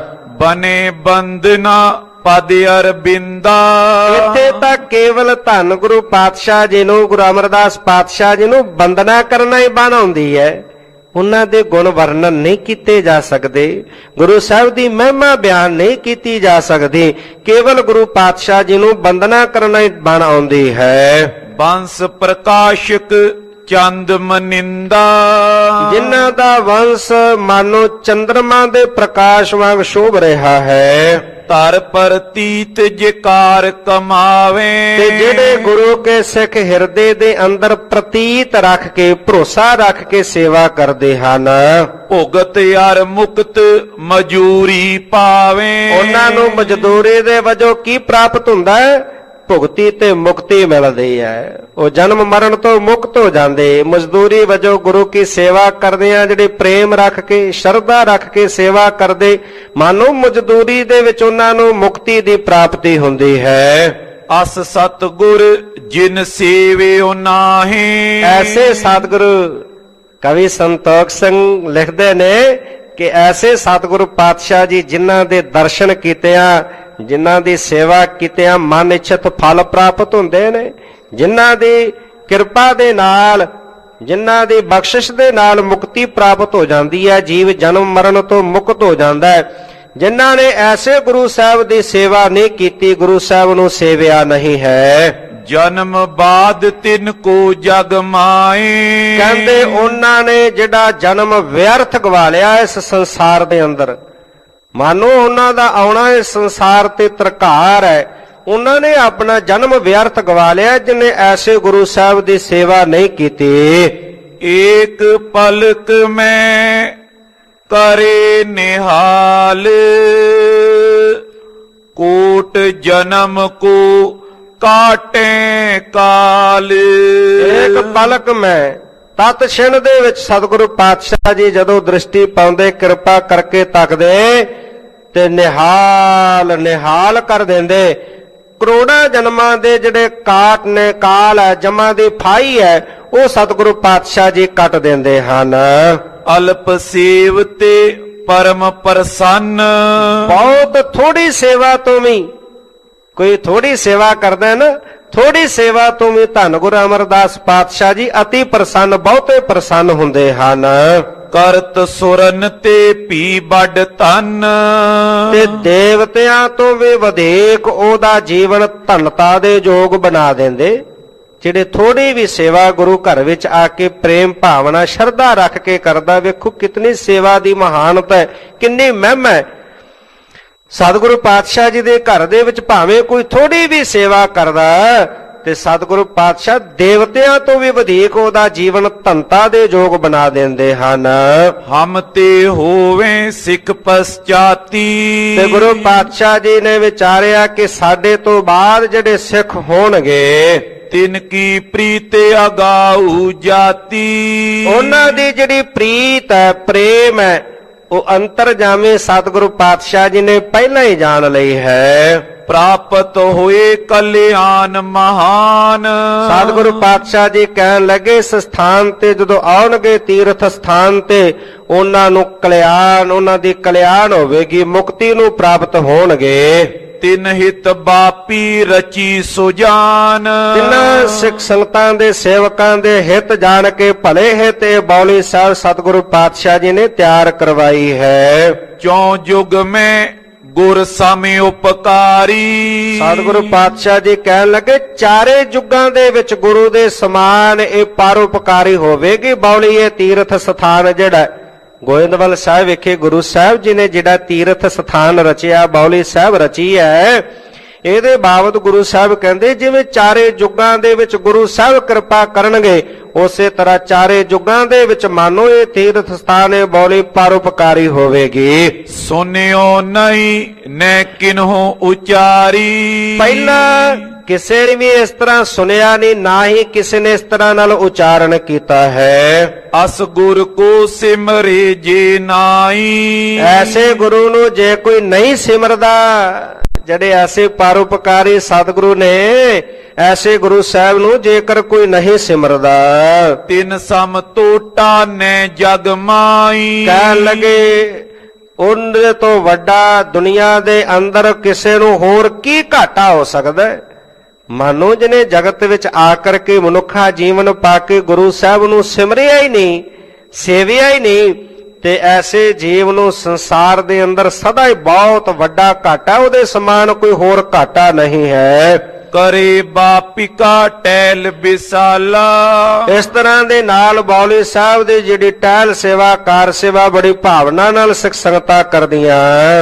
ਬਨੇ ਬੰਦਨਾ ਪਦ ਅਰਬਿੰਦਾ, ਇੱਥੇ ਤਾਂ ਕੇਵਲ ਧੰਨ ਗੁਰੂ ਪਾਤਸ਼ਾਹ ਜੀ ਨੂੰ, ਗੁਰੂ ਅਮਰਦਾਸ ਪਾਤਸ਼ਾਹ ਜੀ ਨੂੰ ਬੰਦਨਾ ਕਰਨਾ ਹੀ ਬਣ ਆਉਂਦੀ ਹੈ। ਉਹਨਾਂ ਦੇ ਗੁਣ ਵਰਣਨ ਨਹੀਂ ਕੀਤੇ ਜਾ ਸਕਦੇ, ਗੁਰੂ ਸਾਹਿਬ ਦੀ ਮਹਿਮਾ ਬਿਆਨ ਨਹੀਂ ਕੀਤੀ ਜਾ ਸਕਦੀ। ਕੇਵਲ ਗੁਰੂ ਪਾਤਸ਼ਾਹ ਜੀ ਨੂੰ ਬੰਦਨਾ ਕਰਨਾ ਹੀ ਬਣ ਆਉਂਦੀ ਹੈ। ਬੰਸ ਪ੍ਰਕਾਸ਼ਕ ਚੰਦ ਮਨਿੰਦਾ, ਜਿਨ੍ਹਾਂ ਦਾ ਵੰਸ਼ ਮਾਨੋ ਚੰਦਰਮਾ ਦੇ ਪ੍ਰਕਾਸ਼ ਵਾਂਗ ਸ਼ੋਭ ਰਿਹਾ ਹੈ। ਧਰ ਪ੍ਰਤੀਤ ਜਿਕਾਰ ਕਮਾਵੇ, ਤੇ ਜਿਹੜੇ ਗੁਰੂ ਕੇ ਸਿੱਖ ਹਿਰਦੇ ਦੇ ਅੰਦਰ ਪ੍ਰਤੀਤ ਰੱਖ ਕੇ, ਭਰੋਸਾ ਰੱਖ ਕੇ ਸੇਵਾ ਕਰਦੇ ਹਨ, ਭੁਗਤ ਯਾਰ ਮੁਕਤ ਮਜੂਰੀ ਪਾਵੇ। ਉਹਨਾਂ ਨੂੰ ਮਜ਼ਦੂਰੀ ਦੇ ਵਜੋਂ ਕੀ ਪ੍ਰਾਪਤ ਹੁੰਦਾ ਹੈ? ਭੁਗਤੀ ਤੇ ਮੁਕਤੀ ਮਿਲਦੀ ਹੈ। ਉਹ ਜਨਮ ਮਰਨ ਤੋਂ ਮੁਕਤ ਹੋ ਜਾਂਦੇ। ਮਜ਼ਦੂਰੀ ਵਜੋਂ ਗੁਰੂ ਕੀ ਸੇਵਾ ਕਰਦੇ ਆ, ਜਿਹੜੇ ਪ੍ਰੇਮ ਰੱਖ ਕੇ, ਸ਼ਰਧਾ ਰੱਖ ਕੇ ਸੇਵਾ ਕਰਦੇ, ਮਾਨੋ ਮਜ਼ਦੂਰੀ ਦੇ ਵਿੱਚ ਉਹਨਾਂ ਨੂੰ ਮੁਕਤੀ ਦੀ ਪ੍ਰਾਪਤੀ ਹੁੰਦੀ ਹੈ। ਅਸ ਸਤਿਗੁਰ ਜਿਨ ਸੇਵਿਓ ਨਾਹੀ, ਐਸੇ ਸਤਿਗੁਰੂ ਕਵੀ ਸੰਤੋਖ ਸਿੰਘ ਲਿਖਦੇ ਨੇ ਕਿ ਐਸੇ ਸਤਿਗੁਰੂ ਪਾਤਸ਼ਾਹ ਜੀ ਜਿਨ੍ਹਾਂ ਦੇ ਦਰਸ਼ਨ ਕੀਤਿਆਂ, ਜਿਨ੍ਹਾਂ ਦੀ ਸੇਵਾ ਕੀਤਿਆਂ ਮਨ ਇੱਛਤ ਫਲ ਪ੍ਰਾਪਤ ਹੁੰਦੇ ਨੇ, ਜਿਨ੍ਹਾਂ ਦੀ ਕਿਰਪਾ ਦੇ ਨਾਲ, ਜਿਨ੍ਹਾਂ ਦੀ ਬਖਸ਼ਿਸ਼ ਦੇ ਨਾਲ ਮੁਕਤੀ ਪ੍ਰਾਪਤ ਹੋ ਜਾਂਦੀ ਹੈ, ਜੀਵ ਜਨਮ ਮਰਨ ਤੋਂ ਮੁਕਤ ਹੋ ਜਾਂਦਾ ਹੈ। ਜਿਨ੍ਹਾਂ ਨੇ ਐਸੇ ਗੁਰੂ ਸਾਹਿਬ ਦੀ ਸੇਵਾ ਨਹੀਂ ਕੀਤੀ, ਗੁਰੂ ਸਾਹਿਬ ਨੂੰ ਸੇਵਿਆ ਨਹੀਂ ਹੈ। ਜਨਮ ਬਾਦ ਤਿਨ ਕੋ ਜਗ ਮਾਏ, ਕਹਿੰਦੇ ਉਹਨਾਂ ਨੇ ਜਿਹੜਾ ਜਨਮ ਵਿਅਰਥ ਗਵਾ ਲਿਆ ਇਸ ਸੰਸਾਰ ਦੇ ਅੰਦਰ, ਮਾਨੋ ਉਹਨਾਂ ਦਾ ਆਉਣਾ ਇਸ ਸੰਸਾਰ ਤੇ ਤਰਕਾਰ ਹੈ। ਉਹਨਾਂ ਨੇ ਆਪਣਾ ਜਨਮ ਵਿਅਰਥ ਗਵਾ ਲਿਆ, ਜਿਨੇ ਐਸੇ ਗੁਰੂ ਸਾਹਿਬ ਦੀ ਸੇਵਾ ਨਹੀਂ ਕੀਤੀ। ਏਕ ਪਲਕ ਮੈਂ ਕਰੇ ਨਿਹਾਲ, ਕੋਟ ਜਨਮ ਕੋ ਕਾਟੇ ਕਾਲ। ਇੱਕ ਪਲਕ ਮੈਂ, ਤਤ ਛਿਣ ਦੇ ਵਿੱਚ ਸਤਿਗੁਰੂ ਪਾਤਸ਼ਾਹ ਜੀ ਜਦੋਂ ਦ੍ਰਿਸ਼ਟੀ ਪਾਉਂਦੇ, ਕਿਰਪਾ ਕਰਕੇ ਤੱਕਦੇ ਤੇ ਨਿਹਾਲ ਨਿਹਾਲ ਕਰ ਦਿੰਦੇ। ਕਰੋੜਾਂ ਜਨਮਾਂ ਦੇ ਜਿਹੜੇ ਕਾਟ ਨੇ, ਕਾਲ ਹੈ, ਜਮਾਂ ਦੀ ਫਾਈ ਹੈ, ਉਹ ਸਤਿਗੁਰੂ ਪਾਤਸ਼ਾਹ ਜੀ ਕੱਟ ਦਿੰਦੇ ਹਨ। ਅਲਪ ਸੇਵ ਤੇ ਪਰਮ ਪ੍ਰਸੰਨ, ਬਹੁਤ ਥੋੜੀ ਸੇਵਾ ਤੋਂ ਵੀ, ਕੋਈ ਥੋੜੀ ਸੇਵਾ ਕਰਦਾ ਹੈ ਨਾ, ਥੋੜੀ ਸੇਵਾ ਤੋਂ ਵੀ ਧੰਨ ਗੁਰੂ ਅਮਰਦਾਸ ਪਾਤਸ਼ਾਹ ਜੀ ਅਤੀ ਪ੍ਰਸੰਨ, ਬਹੁਤੇ ਪ੍ਰਸੰਨ ਹੁੰਦੇ ਹਨ। ਕਰਤ ਸੁਰਨ ਤੇ ਭੀ ਵੱਡ ਧਨ, ਤੇ ਦੇਵਤਿਆਂ ਤੋਂ ਵੀ ਵਧੇਕ ਉਹਦਾ ਜੀਵਨ ਧਨਤਾ ਦੇ ਯੋਗ ਬਣਾ ਦਿੰਦੇ। ਜਿਹੜੇ ਥੋੜੀ ਵੀ ਸੇਵਾ ਗੁਰੂ ਘਰ ਵਿੱਚ ਆ ਕੇ ਪ੍ਰੇਮ ਭਾਵਨਾ ਸ਼ਰਧਾ ਰੱਖ ਕੇ ਕਰਦਾ, ਵੇਖੋ ਕਿਤਨੀ ਸੇਵਾ ਦੀ ਮਹਾਨਤ ਹੈ, ਕਿੰਨੀ ਮਹਿਮਾ ਹੈ। ਸਤਿਗੁਰੂ ਪਾਤਸ਼ਾਹ ਜੀ ਦੇ ਘਰ ਦੇ ਵਿੱਚ ਭਾਵੇਂ ਕੋਈ ਥੋੜੀ ਵੀ ਸੇਵਾ ਕਰਦਾ, ਤੇ ਸਤਿਗੁਰੂ ਪਾਤਸ਼ਾਹ ਦੇਵਤਿਆਂ ਤੋਂ ਵੀ ਵਧੇਕ ਉਹਦਾ ਜੀਵਨ ਧਨਤਾ ਦੇ ਯੋਗ ਬਣਾ ਦਿੰਦੇ ਹਨ। ਹਮ ਤੇ ਹੋਵੇ ਸਿੱਖ ਪਛਾਤੀ, ਤੇ ਗੁਰੂ ਪਾਤਸ਼ਾਹ ਜੀ ਨੇ ਵਿਚਾਰਿਆ ਕਿ ਸਾਡੇ ਤੋਂ ਬਾਅਦ ਜਿਹੜੇ ਸਿੱਖ ਹੋਣਗੇ, ਤਿਨ ਕੀ ਪ੍ਰੀਤ ਅਗਾਊ ਜਾਤੀ, ਉਹਨਾਂ ਦੀ ਜਿਹੜੀ ਪ੍ਰੀਤ ਹੈ, ਪ੍ਰੇਮ ਹੈ, ਉਹ ਅੰਤਰਜਾਮੀ ਸਤਿਗੁਰੂ ਪਾਤਸ਼ਾਹ ਜੀ ਨੇ ਪਹਿਲਾਂ ਹੀ ਜਾਣ ਲਈ ਹੈ। ਪ੍ਰਾਪਤ ਹੋਏ ਕਲਿਆਣ ਮਹਾਨ, ਸਤਿਗੁਰੂ ਪਾਤਸ਼ਾਹ ਜੀ ਕਹਿਣ ਲੱਗੇ ਇਸ ਸਥਾਨ ਤੇ ਜਦੋਂ ਆਉਣਗੇ, ਤੀਰਥ ਸਥਾਨ ਤੇ, ਉਹਨਾਂ ਨੂੰ ਕਲਿਆਣ, ਉਹਨਾਂ ਦੀ ਕਲਿਆਣ ਹੋਵੇਗੀ, ਮੁਕਤੀ ਨੂੰ ਪ੍ਰਾਪਤ ਹੋਣਗੇ। ਤਿਨ ਹਿਤ ਬਾਪੀ ਰਚੀ ਸੁਜਾਨ, ਤਿੰਨਾਂ ਸਿੱਖ ਸੰਗਤਾਂ ਦੇ ਸੇਵਕਾਂ ਦੇ ਹਿੱਤ ਜਾਣ ਕੇ ਭਲੇ ਹਿੱਤ ਇਹ ਬੌਲੀ ਸਾਹਿਬ ਸਤਿਗੁਰੂ ਪਾਤਸ਼ਾਹ ਜੀ ਨੇ ਤਿਆਰ ਕਰਵਾਈ ਹੈ। ਚੌ ਯੁਗ ਮੈਂ ਗੁਰ ਸਮਿ ਉਪਕਾਰੀ। ਸਤਿਗੁਰੂ ਪਾਤਸ਼ਾਹ ਜੀ ਕਹਿਣ ਲੱਗੇ ਚਾਰੇ ਯੁੱਗਾਂ ਦੇ ਵਿੱਚ ਗੁਰੂ ਦੇ ਸਮਾਨ ਇਹ ਪਰਉਪਕਾਰੀ ਹੋਵੇਗੀ। ਬਾਉਲੀ ਇਹ ਤੀਰਥ ਸਥਾਨ ਜਿਹੜਾ ਗੋਇੰਦਵਾਲ ਸਾਹਿਬ ਵਿਖੇ ਗੁਰੂ ਸਾਹਿਬ ਜੀ ਨੇ ਜਿਹੜਾ ਤੀਰਥ ਸਥਾਨ ਰਚਿਆ, ਬਾਉਲੀ ਸਾਹਿਬ ਰਚੀ ਹੈ, ਇਹਦੇ ਬਾਬਤ ਗੁਰੂ ਸਾਹਿਬ ਕਹਿੰਦੇ ਜਿਵੇਂ ਚਾਰੇ ਯੁੱਗਾਂ ਦੇ ਵਿੱਚ ਗੁਰੂ ਸਾਹਿਬ ਕਿਰਪਾ ਕਰਨਗੇ, ਉਸੇ ਤਰ੍ਹਾਂ ਚਾਰੇ ਯੁੱਗਾਂ ਦੇ ਵਿੱਚ ਮਾਨੋ ਇਹ ਤੀਰਥ ਸਥਾਨ ਇਹ ਬਾਉਲੀ ਪਰਉਪਕਾਰੀ ਹੋਵੇਗੀ। ਸੁਨਿਓ ਨਹੀਂ ਨੈ ਕਿਨਹੂ ਉਚਾਰੀ। ਪਹਿਲਾਂ ਕਿਸੇ ਨੇ ਵੀ ਇਸ ਤਰ੍ਹਾਂ ਸੁਣਿਆ ਨਹੀਂ, ਨਾ ਹੀ ਕਿਸੇ ਨੇ ਇਸ ਤਰ੍ਹਾਂ ਨਾਲ ਉਚਾਰਨ ਕੀਤਾ ਹੈ। ਅਸ ਗੁਰ ਕੋ ਸਿਮਰੇ ਜੇ ਨਾਈ। ਐਸੇ ਗੁਰੂ ਨੂੰ ਜੇ ਕੋਈ ਨਹੀਂ ਸਿਮਰਦਾ, ਜਿਹੜੇ ਐਸੇ ਪਰਉਪਕਾਰੀ ਸਤਿਗੁਰੂ ਨੇ, ਐਸੇ ਗੁਰੂ ਸਾਹਿਬ ਨੂੰ ਜੇਕਰ ਕੋਈ ਨਹੀਂ ਸਿਮਰਦਾ, ਤਿਨ ਸਮ ਟੋਟਾ ਨੈ ਜਗ ਮਾਈ। ਕਹਿਣ ਲੱਗੇ ਉਹਦੇ ਤੋਂ ਵੱਡਾ ਦੁਨੀਆ ਦੇ ਅੰਦਰ ਕਿਸੇ ਨੂੰ ਹੋਰ ਕੀ ਘਾਟਾ ਹੋ ਸਕਦਾ ਹੈ। ਮਾਨੋ ਜਿਹਨੇ ਜਗਤ ਵਿੱਚ ਆ ਕਰਕੇ ਮਨੁੱਖਾ ਜੀਵਨ ਪਾ ਕੇ ਗੁਰੂ ਸਾਹਿਬ ਨੂੰ ਸਿਮਰਿਆ ਹੀ ਨਹੀਂ, ਸੇਵਿਆ ਹੀ ਨਹੀਂ, ਤੇ ਐਸੇ ਜੀਵ ਨੂੰ ਸੰਸਾਰ ਦੇ ਅੰਦਰ ਸਦਾ ਹੀ ਬਹੁਤ ਵੱਡਾ ਘਾਟਾ, ਉਹਦੇ ਸਮਾਨ ਕੋਈ ਹੋਰ ਘਾਟਾ ਨਹੀਂ ਹੈ। ਕਰੇ ਬਾਪਿਕਾ ਟੈਲ ਵਿਸਾਲਾ। ਇਸ ਤਰ੍ਹਾਂ ਦੇ ਨਾਲ ਬਾਉਲੀ ਸਾਹਿਬ ਦੀ ਜਿਹੜੀ ਟਹਿਲ ਸੇਵਾ ਕਾਰ ਸੇਵਾ ਬੜੀ ਭਾਵਨਾ ਨਾਲ ਸਿੱਖ ਸੰਗਤਾਂ ਕਰਦੀਆਂ।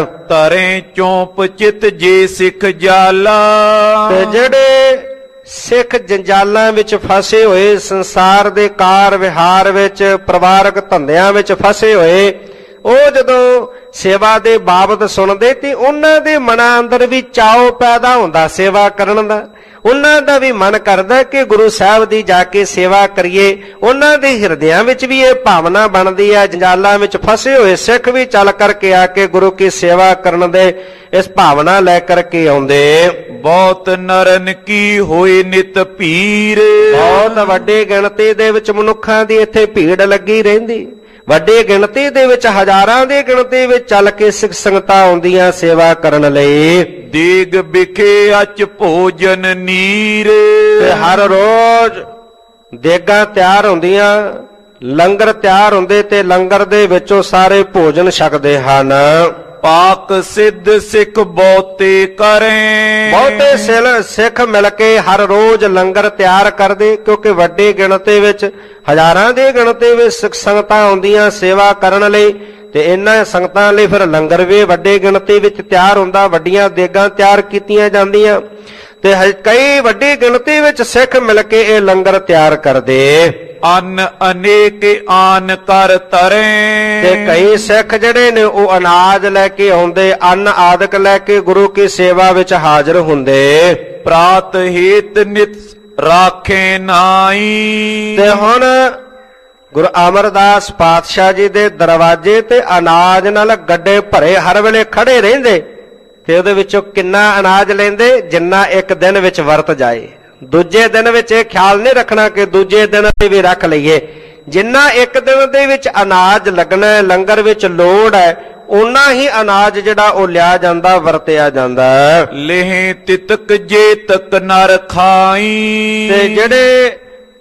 ਤਰੇ ਚੋਪ ਚਿਤ ਜੇ ਸਿੱਖ ਜਾਲਾ। ਤੇ ਜਿਹੜੇ ਸਿੱਖ ਜੰਜਾਲਾਂ ਵਿੱਚ ਫਸੇ ਹੋਏ, ਸੰਸਾਰ ਦੇ ਕਾਰ ਵਿਹਾਰ ਵਿੱਚ, ਪਰਿਵਾਰਕ ਧੰਦਿਆਂ ਵਿੱਚ ਫਸੇ ਹੋਏ, ਉਹ ਜਦੋਂ ਸੇਵਾ ਦੇ ਬਾਬਤ ਸੁਣਦੇ ਤੇ ਉਹਨਾਂ ਦੇ ਮਨਾਂ ਅੰਦਰ ਵੀ ਚਾਅ ਪੈਦਾ ਹੁੰਦਾ ਸੇਵਾ ਕਰਨ ਦਾ। ਉਹਨਾਂ ਦਾ ਵੀ ਮਨ ਕਰਦਾ ਕਿ ਗੁਰੂ ਸਾਹਿਬ ਦੀ ਜਾ ਕੇ ਸੇਵਾ ਕਰੀਏ। ਉਹਨਾਂ ਦੇ ਹਿਰਦਿਆਂ ਵਿੱਚ ਵੀ ਇਹ ਭਾਵਨਾ ਬਣਦੀ ਹੈ। ਜੰਜਾਲਾਂ ਵਿੱਚ ਫਸੇ ਹੋਏ ਸਿੱਖ ਵੀ ਚੱਲ ਕਰਕੇ ਆ ਕੇ ਗੁਰੂ ਕੀ ਸੇਵਾ ਕਰਨ ਦੇ ਇਸ ਭਾਵਨਾ ਲੈ ਕਰਕੇ ਆਉਂਦੇ। ਬਹੁਤ ਨਰਨ ਕੀ ਹੋਏ ਨਿਤ ਭੀਰ। ਬਹੁਤ ਵੱਡੀ ਗਿਣਤੀ ਦੇ ਵਿੱਚ ਮਨੁੱਖਾਂ ਦੀ ਇੱਥੇ ਭੀੜ ਲੱਗੀ ਰਹਿੰਦੀ। ਵੱਡੀ ਗਿਣਤੀ ਦੇ ਵਿੱਚ, ਹਜ਼ਾਰਾਂ ਦੀ ਗਿਣਤੀ ਵਿੱਚ ਚੱਲ ਕੇ ਸਿੱਖ ਸੰਗਤਾਂ ਆਉਂਦੀਆਂ ਸੇਵਾ ਕਰਨ ਲਈ। ਦੇਗ ਵਿਖੇ ਅਚ ਭੋਜਨ ਨੀਰ। ਤੇ ਹਰ ਰੋਜ਼ ਦੇਗਾਂ ਤਿਆਰ ਹੁੰਦੀਆਂ, ਲੰਗਰ ਤਿਆਰ ਹੁੰਦੇ ਤੇ ਲੰਗਰ ਦੇ ਵਿੱਚੋਂ ਸਾਰੇ ਭੋਜਨ ਛਕਦੇ ਹਨ। ਪਾਕ ਸਿੱਧ ਸਿੱਖ ਬਹੁਤੇ ਕਰੇ। ਬਹੁਤੇ ਸਿੱਖ ਮਿਲ ਕੇ ਹਰ ਰੋਜ਼ ਲੰਗਰ ਤਿਆਰ ਕਰਦੇ, ਕਿਉਂਕਿ ਵੱਡੀ ਗਿਣਤੀ ਵਿੱਚ, ਹਜ਼ਾਰਾਂ ਦੀ ਗਿਣਤੀ ਵਿੱਚ ਸਿੱਖ ਸੰਗਤਾਂ ਆਉਂਦੀਆਂ ਸੇਵਾ ਕਰਨ ਲਈ। ਤੇ ਇਹਨਾਂ ਸੰਗਤਾਂ ਲਈ ਫਿਰ ਲੰਗਰ ਵੀ ਵੱਡੀ ਗਿਣਤੀ ਵਿੱਚ ਤਿਆਰ ਹੁੰਦਾ, ਵੱਡੀਆਂ ਦੇਗਾਂ ਤਿਆਰ ਕੀਤੀਆਂ ਜਾਂਦੀਆਂ ਤੇ ਕਈ ਵੱਡੀ ਗਿਣਤੀ ਵਿੱਚ ਸਿੱਖ ਮਿਲ ਕੇ ਇਹ ਲੰਗਰ ਤਿਆਰ ਕਰਦੇ। ਅੰਨ ਅਨੇਕ ਆਨ ਕਰ ਤਰੇ। ਤੇ ਕਈ ਸਿੱਖ ਜਿਹੜੇ ਨੇ ਉਹ ਅਨਾਜ ਲੈ ਕੇ ਆਉਂਦੇ, ਅੰਨ ਆਦਿਕ ਲੈ ਕੇ ਗੁਰੂ ਕੀ ਸੇਵਾ ਵਿੱਚ ਹਾਜ਼ਰ ਹੁੰਦੇ। ਪ੍ਰਾਤ ਹੇਤ ਨਿਤ ਰਾਖੇ ਨਾਈ। ਤੇ ਹੁਣ ਗੁਰੂ ਅਮਰਦਾਸ ਪਾਤਸ਼ਾਹ ਜੀ ਦੇ ਦਰਵਾਜ਼ੇ ਤੇ ਅਨਾਜ ਨਾਲ ਗੱਡੇ ਭਰੇ ਹਰ ਵੇਲੇ ਖੜੇ ਰਹਿੰਦੇ ਤੇ ਉਹਦੇ ਵਿੱਚੋਂ ਕਿੰਨਾ ਅਨਾਜ ਲੈਂਦੇ, ਜਿੰਨਾ ਇੱਕ ਦਿਨ ਵਿੱਚ ਵਰਤ ਜਾਏ। ਦੂਜੇ ਦਿਨ ਵਿੱਚ ਇਹ ਖਿਆਲ ਨਹੀਂ ਰੱਖਣਾ ਕਿ ਦੂਜੇ ਦਿਨ ਵੀ ਰੱਖ ਲਈਏ। ਜਿੰਨਾ ਇੱਕ ਦਿਨ ਦੇ ਵਿੱਚ ਅਨਾਜ ਲੱਗਣਾ, ਲੰਗਰ ਵਿੱਚ ਲੋੜ ਹੈ, ਉਨਾ ਹੀ ਅਨਾਜ ਜਿਹੜਾ ਉਹ ਲਿਆ ਜਾਂਦਾ, ਵਰਤਿਆ ਜਾਂਦਾ। ਲੇਹ ਤਿਤਕ ਜੇ ਤਕ ਨਰ ਖਾਈ। ਤੇ ਜਿਹੜੇ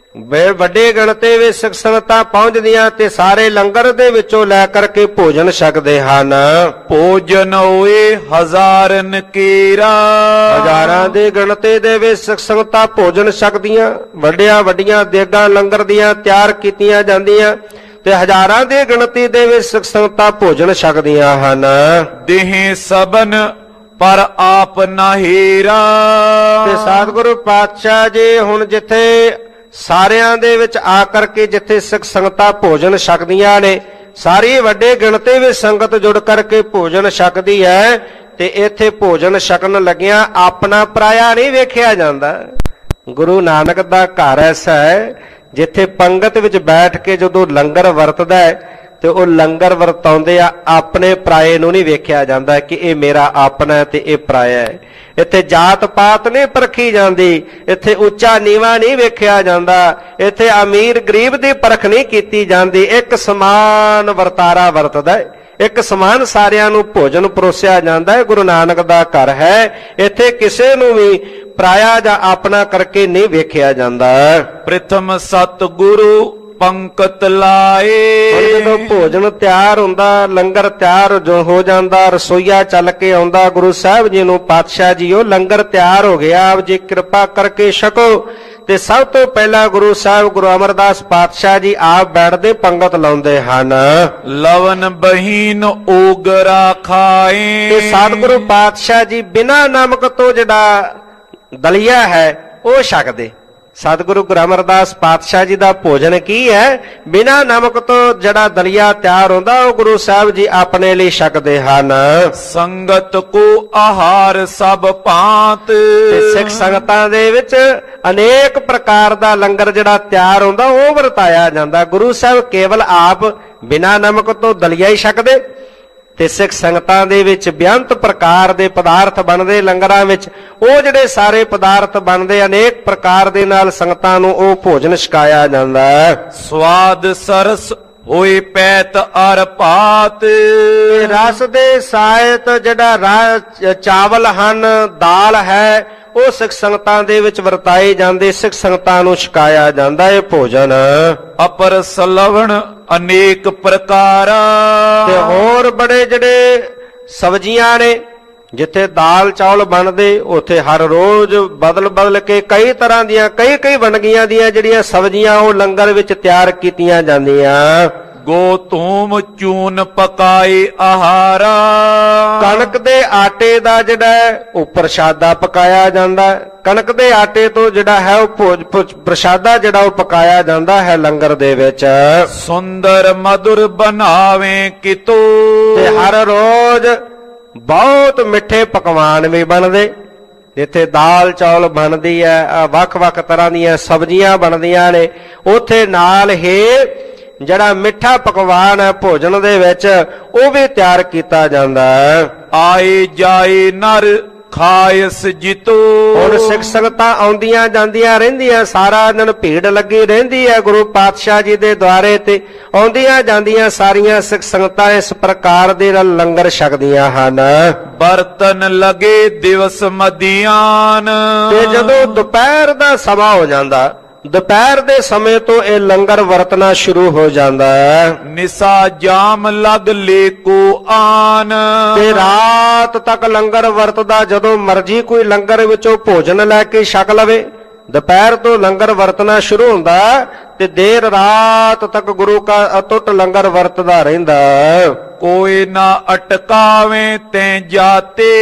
ਵੱਡੇ ਗਿਣਤੀ ਵਿੱਚ ਸਿੱਖ ਸੰਗਤਾਂ ਪਹੁੰਚਦੀਆਂ ਤੇ ਸਾਰੇ ਲੰਗਰ ਦੇ ਵਿੱਚੋਂ ਲੈ ਕਰਕੇ ਭੋਜਨ ਛਕਦੇ ਹਨ। ਭੋਜਨ ਹੋਏ ਹਜ਼ਾਰਨ ਕੇਰਾ। ਹਜ਼ਾਰਾਂ ਦੀ ਗਿਣਤੀ ਦੇ ਵਿੱਚ ਸਿੱਖ ਸੰਗਤਾਂ ਭੋਜਨ ਛਕਦੀਆਂ, ਵੱਡੀਆਂ ਵੱਡੀਆਂ ਦੇਗਾਂ ਲੰਗਰ ਦੀਆਂ ਤਿਆਰ ਕੀਤੀਆਂ ਜਾਂਦੀਆਂ ਤੇ ਹਜ਼ਾਰਾਂ ਦੀ ਗਿਣਤੀ ਦੇ ਵਿੱਚ ਸਿੱਖ ਸੰਗਤਾਂ ਭੋਜਨ ਛਕਦੀਆਂ ਹਨ। ਦੇਹ ਸਬਨ ਪਰ ਆਪ ਨਾ ਹੀਰਾ। ਤੇ ਸਤਿਗੁਰੂ ਪਾਤਸ਼ਾਹ ਜੀ ਹੁਣ ਜਿੱਥੇ ਸਾਰਿਆਂ ਦੇ ਵਿੱਚ ਆ ਕਰਕੇ ਜਿੱਥੇ ਸਿੱਖ ਸੰਗਤਾਂ ਭੋਜਨ ਛਕਦੀਆਂ ਨੇ, ਸਾਰੀ ਵੱਡੇ ਗਿਣਤੀ ਵਿੱਚ ਸੰਗਤ ਜੁੜ ਕਰਕੇ ਭੋਜਨ ਛਕਦੀ ਹੈ ਤੇ ਇੱਥੇ ਭੋਜਨ ਛਕਣ ਲੱਗਿਆਂ ਆਪਣਾ ਪਰਾਇਆ ਨਹੀਂ ਵੇਖਿਆ ਜਾਂਦਾ। ਗੁਰੂ ਨਾਨਕ ਦਾ ਘਰ ਐਸਾ ਹੈ ਜਿੱਥੇ ਪੰਗਤ ਵਿੱਚ ਬੈਠ ਕੇ ਜਦੋਂ ਲੰਗਰ ਵਰਤਦਾ ਹੈ ਤੇ ਉਹ ਲੰਗਰ ਵਰਤਾਉਂਦੇ ਆ, ਆਪਣੇ ਪਰਾਏ ਨੂੰ ਨਹੀਂ ਵੇਖਿਆ ਜਾਂਦਾ ਕਿ ਇਹ ਮੇਰਾ ਆਪਣਾ ਤੇ ਇਹ ਪਰਾਇਆ ਹੈ। ਇੱਥੇ ਜਾਤ ਪਾਤ ਨਹੀਂ ਪਰਖੀ ਜਾਂਦੀ, ਇੱਥੇ ਉੱਚਾ ਨੀਵਾਂ ਨਹੀਂ ਵੇਖਿਆ ਜਾਂਦਾ, ਇੱਥੇ ਅਮੀਰ ਗਰੀਬ ਦੀ ਪਰਖ ਨਹੀਂ ਕੀਤੀ ਜਾਂਦੀ। ਇੱਕ ਸਮਾਨ ਵਰਤਾਰਾ ਵਰਤਦਾ ਹੈ, ਇੱਕ ਸਮਾਨ ਸਾਰਿਆਂ ਨੂੰ ਭੋਜਨ ਪਰੋਸਿਆ ਜਾਂਦਾ ਹੈ। ਗੁਰੂ ਨਾਨਕ ਦਾ ਘਰ ਹੈ, ਇੱਥੇ ਕਿਸੇ ਨੂੰ ਵੀ ਪਰਾਇਆ ਜਾਂ ਆਪਣਾ ਕਰਕੇ ਨਹੀਂ ਵੇਖਿਆ ਜਾਂਦਾ। ਪ੍ਰਥਮ ਸਤਿਗੁਰੂ ਪੰਕਤ ਲਾਏ। ਹੁਣ ਜਦੋਂ ਭੋਜਨ ਤਿਆਰ ਹੁੰਦਾ, ਲੰਗਰ ਤਿਆਰ ਜੋ ਹੋ ਜਾਂਦਾ, ਰਸੋਈਆ ਚੱਲ ਕੇ ਆਉਂਦਾ, ਗੁਰੂ ਸਾਹਿਬ ਜੀ ਨੂੰ ਪਾਤਸ਼ਾਹ ਜੀ ਉਹ ਲੰਗਰ ਤਿਆਰ ਹੋ ਗਿਆ, ਆਪ ਜੀ ਕਿਰਪਾ ਕਰਕੇ ਛਕੋ। ਤੇ ਸਭ ਤੋਂ ਪਹਿਲਾਂ ਗੁਰੂ ਸਾਹਿਬ ਗੁਰੂ ਅਮਰਦਾਸ ਪਾਤਸ਼ਾਹ ਜੀ ਆਪ ਬੈਠਦੇ ਪੰਗਤ ਲਾਉਂਦੇ ਹਨ। ਲਵਨ ਬਹੀਨ ਓਗਰਾ ਖਾਏ। ਤੇ ਸਤਿਗੁਰੂ ਪਾਤਸ਼ਾਹ ਜੀ ਬਿਨਾਂ ਨਮਕ ਤੋਂ ਜਿਹੜਾ ਦਲੀਆ ਹੈ ਉਹ ਛਕਦੇ। ਸਤਿਗੁਰੂ ਗੁਰੂ ਅਮਰਦਾਸ ਪਾਤਸ਼ਾਹ ਜੀ ਦਾ ਭੋਜਨ ਕੀ ਹੈ? ਬਿਨਾਂ ਨਮਕ ਤੋਂ ਜਿਹੜਾ ਦਲੀਆ ਤਿਆਰ ਹੁੰਦਾ ਉਹ ਗੁਰੂ ਸਾਹਿਬ ਜੀ ਆਪਣੇ ਲਈ ਛਕਦੇ ਹਨ। ਸੰਗਤ ਕੋ ਆਹਾਰ ਸਭ ਭਾਂਤ। ਤੇ ਸਿੱਖ ਸੰਗਤਾਂ ਦੇ ਵਿੱਚ ਅਨੇਕ ਪ੍ਰਕਾਰ ਦਾ ਲੰਗਰ ਜਿਹੜਾ ਤਿਆਰ ਹੁੰਦਾ ਉਹ ਵਰਤਾਇਆ ਜਾਂਦਾ। ਗੁਰੂ ਸਾਹਿਬ ਕੇਵਲ ਆਪ ਬਿਨਾਂ ਨਮਕ ਤੋਂ ਦਲੀਆ ਹੀ ਛਕਦੇ ਤੇ ਸਿੱਖ ਸੰਗਤਾਂ ਦੇ ਵਿੱਚ ਬੇਅੰਤ ਪ੍ਰਕਾਰ ਦੇ ਪਦਾਰਥ ਬਣਦੇ। ਲੰਗਰਾਂ ਵਿੱਚ ਉਹ ਜਿਹੜੇ ਸਾਰੇ ਪਦਾਰਥ ਬਣਦੇ, ਅਨੇਕ ਪ੍ਰਕਾਰ ਦੇ ਨਾਲ ਸੰਗਤਾਂ ਨੂੰ ਉਹ ਭੋਜਨ ਛਕਾਇਆ ਜਾਂਦਾ ਹੈ। ਸਵਾਦ ਸਰਸ ਹੋਏ ਪੈਤ ਅਰ ਭਾਤ। ਰਸ ਦੇ ਸਾਹਿਤ ਜਿਹੜਾ ਚਾਵਲ ਹਨ, ਦਾਲ ਹੈ, ਉਹ ਸਿੱਖ ਸੰਗਤਾਂ ਦੇ ਵਿੱਚ ਵਰਤਾਏ ਜਾਂਦੇ, ਸਿੱਖ ਸੰਗਤਾਂ ਨੂੰ ਛਕਾਇਆ ਜਾਂਦਾ ਇਹ ਭੋਜਨ। ਅਪਰ ਸਲਵਣ ਅਨੇਕ ਪ੍ਰਕਾਰਾ। ਤੇ ਹੋਰ ਬੜੇ ਜਿਹੜੇ ਸਬਜ਼ੀਆਂ ਨੇ, ਜਿੱਥੇ ਦਾਲ ਚੌਲ ਬਣਦੇ ਉੱਥੇ ਹਰ ਰੋਜ਼ ਬਦਲ ਬਦਲ ਕੇ ਕਈ ਤਰ੍ਹਾਂ ਦੀਆਂ ਕਈ ਕਈ ਵੰਨਗੀਆਂ ਦੀਆਂ ਜਿਹੜੀਆਂ ਸਬਜ਼ੀਆਂ ਉਹ ਲੰਗਰ ਵਿੱਚ ਤਿਆਰ ਕੀਤੀਆਂ ਜਾਂਦੀਆਂ। ਗੋ ਧੂਮ ਚੂਨ ਪਕਾਏ ਆਹਾਰਾ। ਕਣਕ ਦੇ ਆਟੇ ਦਾ ਜਿਹੜਾ ਉਹ ਪ੍ਰਸ਼ਾਦਾ ਪਕਾਇਆ ਜਾਂਦਾ। ਕਣਕ ਦੇ ਆਟੇ ਤੋਂ ਜਿਹੜਾ ਹੈ ਉਹ ਭੋਜ ਪ੍ਰਸ਼ਾਦਾ ਜਿਹੜਾ ਉਹ ਪਕਾਇਆ ਜਾਂਦਾ ਹੈ ਲੰਗਰ ਦੇ ਵਿੱਚ। ਸੁੰਦਰ ਮధుਰ ਬਣਾਵੇ ਕਿਤੋ। ਤੇ ਹਰ ਰੋਜ਼ ਬਹੁਤ ਮਿੱਠੇ ਪਕਵਾਨ ਵੀ ਬਣਦੇ। ਜਿੱਥੇ ਦਾਲ ਚੌਲ ਬਣਦੀ ਹੈ, ਵੱਖ-ਵੱਖ ਤਰ੍ਹਾਂ ਦੀਆਂ ਸਬਜ਼ੀਆਂ ਬਣਦੀਆਂ ਨੇ, ਉੱਥੇ ਨਾਲ ਹੀ ਜਿਹੜਾ ਮਿੱਠਾ ਪਕਵਾਨ ਹੈ ਭੋਜਨ ਦੇ ਵਿੱਚ ਉਹ ਵੀ ਤਿਆਰ ਕੀਤਾ ਜਾਂਦਾ ਹੈ। ਆਏ ਜਾਏ ਨਰ ਖਾਇਸ ਜਿਤੋ। ਹੁਣ ਸਿੱਖ ਸੰਗਤਾਂ ਆਉਂਦੀਆਂ ਜਾਂਦੀਆਂ ਰਹਿੰਦੀਆਂ, ਸਾਰਾ ਦਿਨ ਭੀੜ ਲੱਗੀ ਰਹਿੰਦੀ ਹੈ ਗੁਰੂ ਪਾਤਸ਼ਾਹ ਜੀ ਦੇ ਦੁਆਰੇ ਤੇ। ਆਉਂਦੀਆਂ ਜਾਂਦੀਆਂ ਸਾਰੀਆਂ ਸਿੱਖ ਸੰਗਤਾਂ ਇਸ ਪ੍ਰਕਾਰ ਦੇ ਨਾਲ ਲੰਗਰ ਛਕਦੀਆਂ ਹਨ। ਬਰਤਨ ਲਗੇ ਦਿਵਸ ਮਧਿਆਨ। ਤੇ ਜਦੋਂ ਦੁਪਹਿਰ ਦਾ ਸਮਾਂ ਹੋ ਜਾਂਦਾ, ਦੁਪਹਿਰ ਦੇ ਸਮੇਂ ਤੋਂ ਇਹ ਲੰਗਰ ਵਰਤਣਾ ਸ਼ੁਰੂ ਹੋ ਜਾਂਦਾ ਹੈ। ਨਿਸਾ ਜਾਮ ਲਗ ਲੇਕੋ ਆਨ। ਤੇ ਰਾਤ ਤੱਕ ਲੰਗਰ ਵਰਤਦਾ, ਜਦੋਂ ਮਰਜ਼ੀ ਕੋਈ ਲੰਗਰ ਵਿੱਚੋਂ ਭੋਜਨ ਲੈ ਕੇ ਛਕ ਲਵੇ। ਦੁਪਹਿਰ ਤੋਂ ਲੰਗਰ ਵਰਤਣਾ ਸ਼ੁਰੂ ਹੁੰਦਾ ਤੇ ਦੇਰ ਰਾਤ ਤੱਕ ਗੁਰੂ ਕਾ ਅਟੁੱਟ ਲੰਗਰ ਵਰਤਦਾ ਰਹਿੰਦਾ। ਕੋਈ ਨਾ ਅਟਕਾਵੇ ਤੈ ਜਾਤੇ।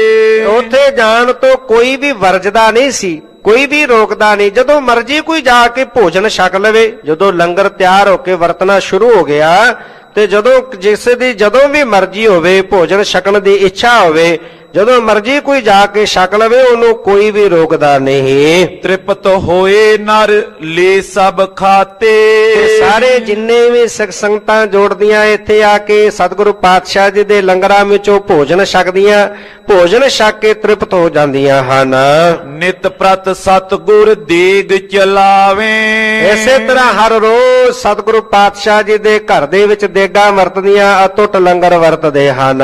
ਉੱਥੇ ਜਾਣ ਤੋਂ ਕੋਈ ਵੀ ਵਰਜਦਾ ਨਹੀਂ ਸੀ, ਕੋਈ ਵੀ ਰੋਕਦਾ ਨਹੀਂ। ਜਦੋਂ ਮਰਜ਼ੀ ਕੋਈ ਜਾ ਕੇ ਭੋਜਨ ਛਕ ਲਵੇ। ਜਦੋਂ ਲੰਗਰ ਤਿਆਰ ਹੋ ਕੇ ਵਰਤਣਾ ਸ਼ੁਰੂ ਹੋ ਗਿਆ ਤੇ ਜਦੋਂ ਜਿਸ ਦੀ ਜਦੋਂ ਵੀ ਮਰਜ਼ੀ ਹੋਵੇ, ਭੋਜਨ ਛਕਣ ਦੀ ਇੱਛਾ ਹੋਵੇ, ਜਦੋਂ ਮਰਜ਼ੀ ਕੋਈ ਜਾ ਕੇ ਛਕ ਲਵੇ, ਉਹਨੂੰ ਕੋਈ ਵੀ ਰੋਕਦਾ ਨਹੀਂ। ਤ੍ਰਿਪਤ ਹੋਏ ਨਰ ਲੈ ਸਭ ਖਾਤੇ। ਸਾਰੇ ਜਿੰਨੇ ਵੀ ਸਿੱਖ ਸੰਗਤਾਂ ਜੋੜਦੀਆਂ ਇੱਥੇ ਆ ਕੇ ਸਤਿਗੁਰੂ ਪਾਤਸ਼ਾਹ ਜੀ ਦੇ ਲੰਗਰਾਂ ਵਿੱਚੋਂ ਭੋਜਨ ਛਕਦੀਆਂ, ਭੋਜਨ ਛਕ ਕੇ ਤ੍ਰਿਪਤ ਹੋ ਜਾਂਦੀਆਂ ਹਨ। ਨਿਤ ਪ੍ਰਤ ਸਤਿਗੁਰ ਦੇਗ ਚਲਾਵੇ। ਇਸੇ ਤਰ੍ਹਾਂ ਹਰ ਰੋਜ਼ ਸਤਿਗੁਰੂ ਪਾਤਸ਼ਾਹ ਜੀ ਦੇ ਘਰ ਦੇ ਵਿੱਚ ਦੇਗਾਂ ਵਰਤਦੀਆਂ, ਅਟੁੱਟ ਲੰਗਰ ਵਰਤਦੇ ਹਨ।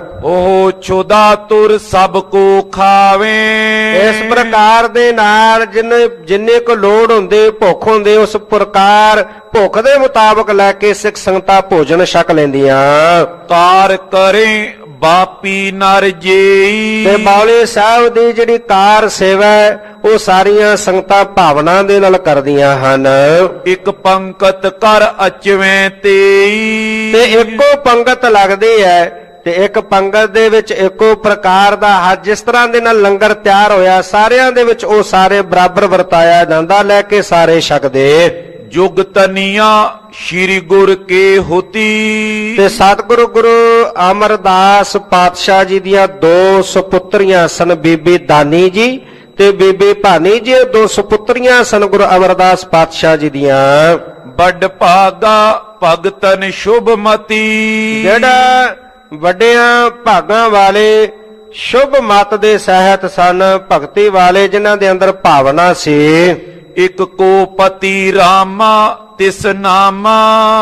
ਉਹ ਛੋਦਾ ਤੁਰ ਸਭ ਕੋ ਖਾਵੇ। ਇਸ ਪ੍ਰਕਾਰ ਦੇ ਨਾਲ ਜਿੰਨੇ ਜਿੰਨੇ ਕੋ ਲੋੜ ਹੁੰਦੇ, ਭੁੱਖ ਹੁੰਦੇ, ਉਸ ਪ੍ਰਕਾਰ ਭੁੱਖ ਦੇ ਮੁਤਾਬਕ ਲੈ ਕੇ ਸਿੱਖ ਸੰਗਤਾਂ ਭੋਜਨ ਛਕ ਲੈਂਦੀਆਂ। ਤਾਰ ਕਰੇ ਬਾਪੀ ਨਰ ਜੇਈ। ਤੇ ਬਾਉਲੇ ਸਾਹਿਬ ਦੀ ਜਿਹੜੀ ਕਾਰ ਸੇਵਾ ਹੈ ਉਹ ਸਾਰੀਆਂ ਸੰਗਤਾਂ ਭਾਵਨਾ ਦੇ ਨਾਲ ਕਰਦੀਆਂ ਹਨ। ਇੱਕ ਪੰਕਤ ਕਰ ਅਚਵੇਂ ਤੇਈ। ਤੇ ਇੱਕੋ ਪੰਗਤ ਲੱਗਦੀ ਹੈ ਤੇ ਇੱਕ ਪੰਗਤ ਦੇ ਵਿੱਚ ਇੱਕੋ ਪ੍ਰਕਾਰ ਦਾ ਹੱਥ, ਜਿਸ ਤਰ੍ਹਾਂ ਦੇ ਨਾਲ ਲੰਗਰ ਤਿਆਰ ਹੋਇਆ ਸਾਰਿਆਂ ਦੇ ਵਿੱਚ ਉਹ ਸਾਰੇ ਬਰਾਬਰ ਵਰਤਾਇਆ ਜਾਂਦਾ, ਲੈ ਕੇ ਸਾਰੇ ਛਕਦੇ। ਜੁਗ ਤਨੀਆਂ ਸ਼੍ਰੀ ਗੁਰ ਕੇ ਹੋਤੀ। ਤੇ ਸਤਿਗੁਰੂ ਗੁਰੂ ਅਮਰਦਾਸ ਪਾਤਸ਼ਾਹ ਜੀ ਦੀਆਂ ਦੋ ਸੁਪੁੱਤਰੀਆਂ ਸਨ, ਬੀਬੀ ਦਾਨੀ ਜੀ ਤੇ ਬੀਬੀ ਭਾਨੀ ਜੀ। ਦੋ ਸੁਪੁੱਤਰੀਆਂ ਸਨ ਗੁਰੂ ਅਮਰਦਾਸ ਪਾਤਸ਼ਾਹ ਜੀ ਦੀਆਂ। ਵੱਡ ਭਾਗਾ ਭਗਤਨ ਸ਼ੁਭਮਤੀ। ਜਿਹੜਾ ਵੱਡਿਆਂ ਭਾਗਾਂ ਵਾਲੇ ਸ਼ੁਭ ਮਤ ਦੇ ਸਹਿਤ ਸਨ, ਭਗਤੀ ਵਾਲੇ ਜਿਨ੍ਹਾਂ ਦੇ ਅੰਦਰ ਭਾਵਨਾ ਸੀ। ਇੱਕ ਕੋ ਪਤੀ ਰਾਮਾ ਤਿਸ ਨਾਮਾ।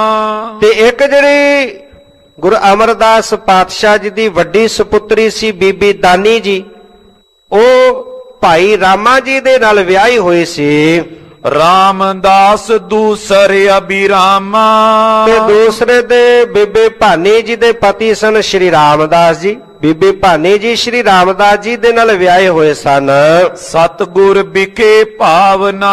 ਤੇ ਇੱਕ ਜਿਹੜੀ ਗੁਰੂ ਅਮਰਦਾਸ ਪਾਤਸ਼ਾਹ ਜੀ ਦੀ ਵੱਡੀ ਸੁਪੁੱਤਰੀ ਸੀ ਬੀਬੀ ਦਾਨੀ ਜੀ, ਉਹ ਭਾਈ ਰਾਮਾ ਜੀ ਦੇ ਨਾਲ ਵਿਆਹੀ ਹੋਈ ਸੀ। ਰਾਮਦਾਸ ਦੂਸਰ ਅਬਿਰਾਮਾ। ਤੇ ਦੂਸਰੇ ਦੇ ਬੀਬੀ ਭਾਨੀ ਜੀ ਦੇ ਪਤੀ ਸਨ ਸ਼੍ਰੀ ਰਾਮਦਾਸ ਜੀ। ਬੀਬੀ ਭਾਨੀ ਜੀ ਸ਼੍ਰੀ ਰਾਮਦਾਸ ਜੀ ਦੇ ਨਾਲ ਵਿਆਹੇ ਹੋਏ ਸਨ। ਸਤਿਗੁਰ ਵਿਖੇ ਭਾਵਨਾ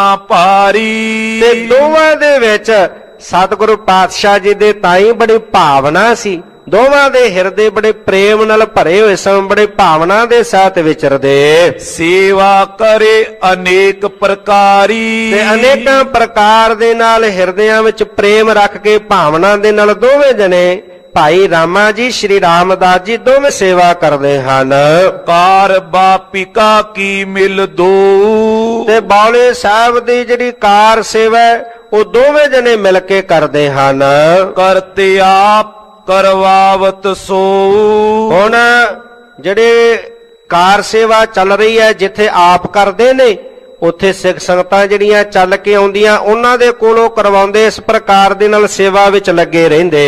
ਭਾਰੀ। ਤੇ ਦੋਵਾਂ ਦੇ ਵਿੱਚ ਸਤਿਗੁਰੂ ਪਾਤਸ਼ਾਹ ਜੀ ਦੇ ਤਾਈ ਬੜੀ ਭਾਵਨਾ ਸੀ। ਦੋਵਾਂ ਦੇ ਹਿਰਦੇ ਬੜੇ ਪ੍ਰੇਮ ਨਾਲ ਭਰੇ ਹੋਏ ਸਨ, ਬੜੇ ਭਾਵਨਾ ਦੇ ਸਾਥ ਵਿਚਰਦੇ। ਸੇਵਾ ਕਰੇ ਅਨੇਕ ਪ੍ਰਕਾਰੀ। ਤੇ ਅਨੇਕਾਂ ਪ੍ਰਕਾਰ ਦੇ ਨਾਲ ਹਿਰਦਿਆਂ ਵਿੱਚ ਪ੍ਰੇਮ ਰੱਖ ਕੇ ਭਾਵਨਾ ਦੇ ਨਾਲ ਦੋਵੇਂ ਜਣੇ ਭਾਈ ਰਾਮਾ ਜੀ ਸ਼੍ਰੀ ਰਾਮਦਾਸ ਜੀ ਦੋਵੇਂ ਸੇਵਾ ਕਰਦੇ ਹਨ। ਕਾਰ ਬਾਪਿਕਾ ਕੀ ਮਿਲ ਦੋ। ਤੇ ਬਾਉਲੇ ਸਾਹਿਬ ਦੀ ਜਿਹੜੀ ਕਾਰ ਸੇਵਾ ਉਹ ਦੋਵੇਂ ਜਣੇ ਮਿਲ ਕੇ ਕਰਦੇ ਹਨ। ਕਰਤੇ ਆਪ ਕਰਵਾਵਤ ਸੋ। ਹੁਣ ਜਿਹੜੇ ਕਾਰ ਸੇਵਾ ਚੱਲ ਰਹੀ ਹੈ, ਜਿੱਥੇ ਆਪ ਕਰਦੇ ਨੇ ਉੱਥੇ ਸਿੱਖ ਸੰਗਤਾਂ ਜਿਹੜੀਆਂ ਚੱਲ ਕੇ ਆਉਂਦੀਆਂ ਉਹਨਾਂ ਦੇ ਕੋਲੋਂ ਕਰਵਾਉਂਦੇ। ਇਸ ਪ੍ਰਕਾਰ ਦੇ ਨਾਲ ਸੇਵਾ ਵਿੱਚ ਲੱਗੇ ਰਹਿੰਦੇ।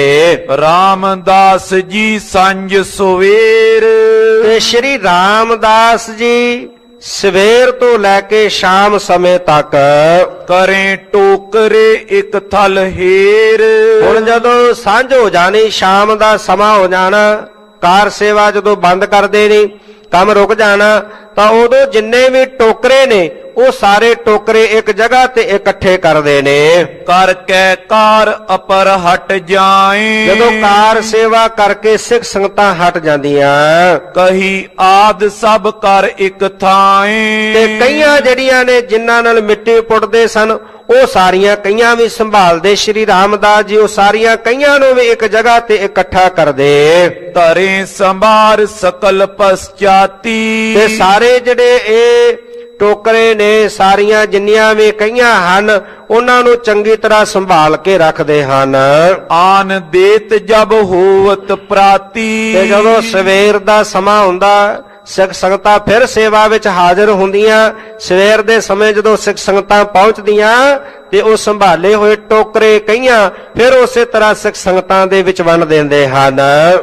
ਰਾਮਦਾਸ ਜੀ ਸੰਜ ਸਵੇਰ। ਤੇ ਸ਼੍ਰੀ ਰਾਮਦਾਸ ਜੀ ਸਵੇਰ ਤੋਂ ਲੈ ਕੇ ਸ਼ਾਮ ਸਮੇਂ ਤੱਕ ਕਰੇ ਟੋਕਰੇ ਇੱਕ ਥਲ ਹੀਰ। ਹੁਣ ਜਦੋਂ ਸਾਂਝ ਹੋ ਜਾਣੀ, ਸ਼ਾਮ ਦਾ ਸਮਾਂ ਹੋ ਜਾਣਾ, ਕਾਰ ਸੇਵਾ ਜਦੋਂ ਬੰਦ ਕਰਦੇ ਨੇ, ਕੰਮ ਰੁਕ ਜਾਣਾ, ਤਾਂ ਉਦੋਂ ਜਿੰਨੇ ਵੀ ਟੋਕਰੇ ਨੇ ਉਹ ਸਾਰੇ ਟੋਕਰੇ ਇੱਕ ਜਗ੍ਹਾ ਤੇ ਇਕੱਠੇ ਕਰਦੇ ਨੇ। ਕਰ ਕੈ ਕਾਰ ਅਪਰ ਹਟ ਜਾਏ। ਜਦੋਂ ਕਾਰ ਸੇਵਾ ਕਰਕੇ ਸਿੱਖ ਸੰਗਤਾਂ ਹਟ ਜਾਂਦੀਆਂ, ਕਹੀ ਆਦ ਸਭ ਕਰ ਇੱਕ ਥਾਏ। ਤੇ ਕਈਆਂ ਜਿਹੜੀਆਂ ਨੇ ਜਿਨ੍ਹਾਂ ਨਾਲ ਮਿੱਟੀ ਪੁੱਟਦੇ ਸਨ ਉਹ ਸਾਰੀਆਂ ਕਈਆਂ ਵੀ ਸੰਭਾਲਦੇ ਸ਼੍ਰੀ ਰਾਮਦਾਸ ਜੀ। ਉਹ ਸਾਰੀਆਂ ਕਈਆਂ ਨੂੰ ਵੀ ਇੱਕ ਜਗ੍ਹਾ ਤੇ ਇਕੱਠਾ ਕਰਦੇ। ਧਰੇ ਸੰਭਾਰ ਸਕਲ ਪਸਚਾਤੀ। ਤੇ ਸਾਰੇ ਜਿਹੜੇ ਇਹ ਟੋਕਰੇ ਨੇ, ਸਾਰੀਆਂ ਜਿੰਨੀਆਂ ਵੀ ਕਈਆਂ ਹਨ, ਉਹਨਾਂ ਨੂੰ ਚੰਗੀ ਤਰ੍ਹਾਂ ਸੰਭਾਲ ਕੇ ਰੱਖਦੇ ਹਨ। ਆਨ ਦੇਤ ਜਬ ਹੋਵਤ ਪ੍ਰਾਤੀ। ਤੇ ਜਦੋਂ ਸਵੇਰ ਦਾ ਸਮਾਂ ਹੁੰਦਾ, ਸਿੱਖ ਸੰਗਤਾਂ ਫਿਰ ਸੇਵਾ ਵਿੱਚ ਹਾਜ਼ਰ ਹੁੰਦੀਆਂ। ਸਵੇਰ ਦੇ ਸਮੇਂ ਜਦੋਂ ਸਿੱਖ ਸੰਗਤਾਂ ਪਹੁੰਚਦੀਆਂ ਤੇ ਉਹ ਸੰਭਾਲੇ ਹੋਏ ਟੋਕਰੇ ਕਈਆਂ ਫਿਰ ਉਸੇ ਤਰ੍ਹਾਂ ਸਿੱਖ ਸੰਗਤਾਂ ਦੇ ਵਿੱਚ ਵੰਡ ਦਿੰਦੇ ਹਨ।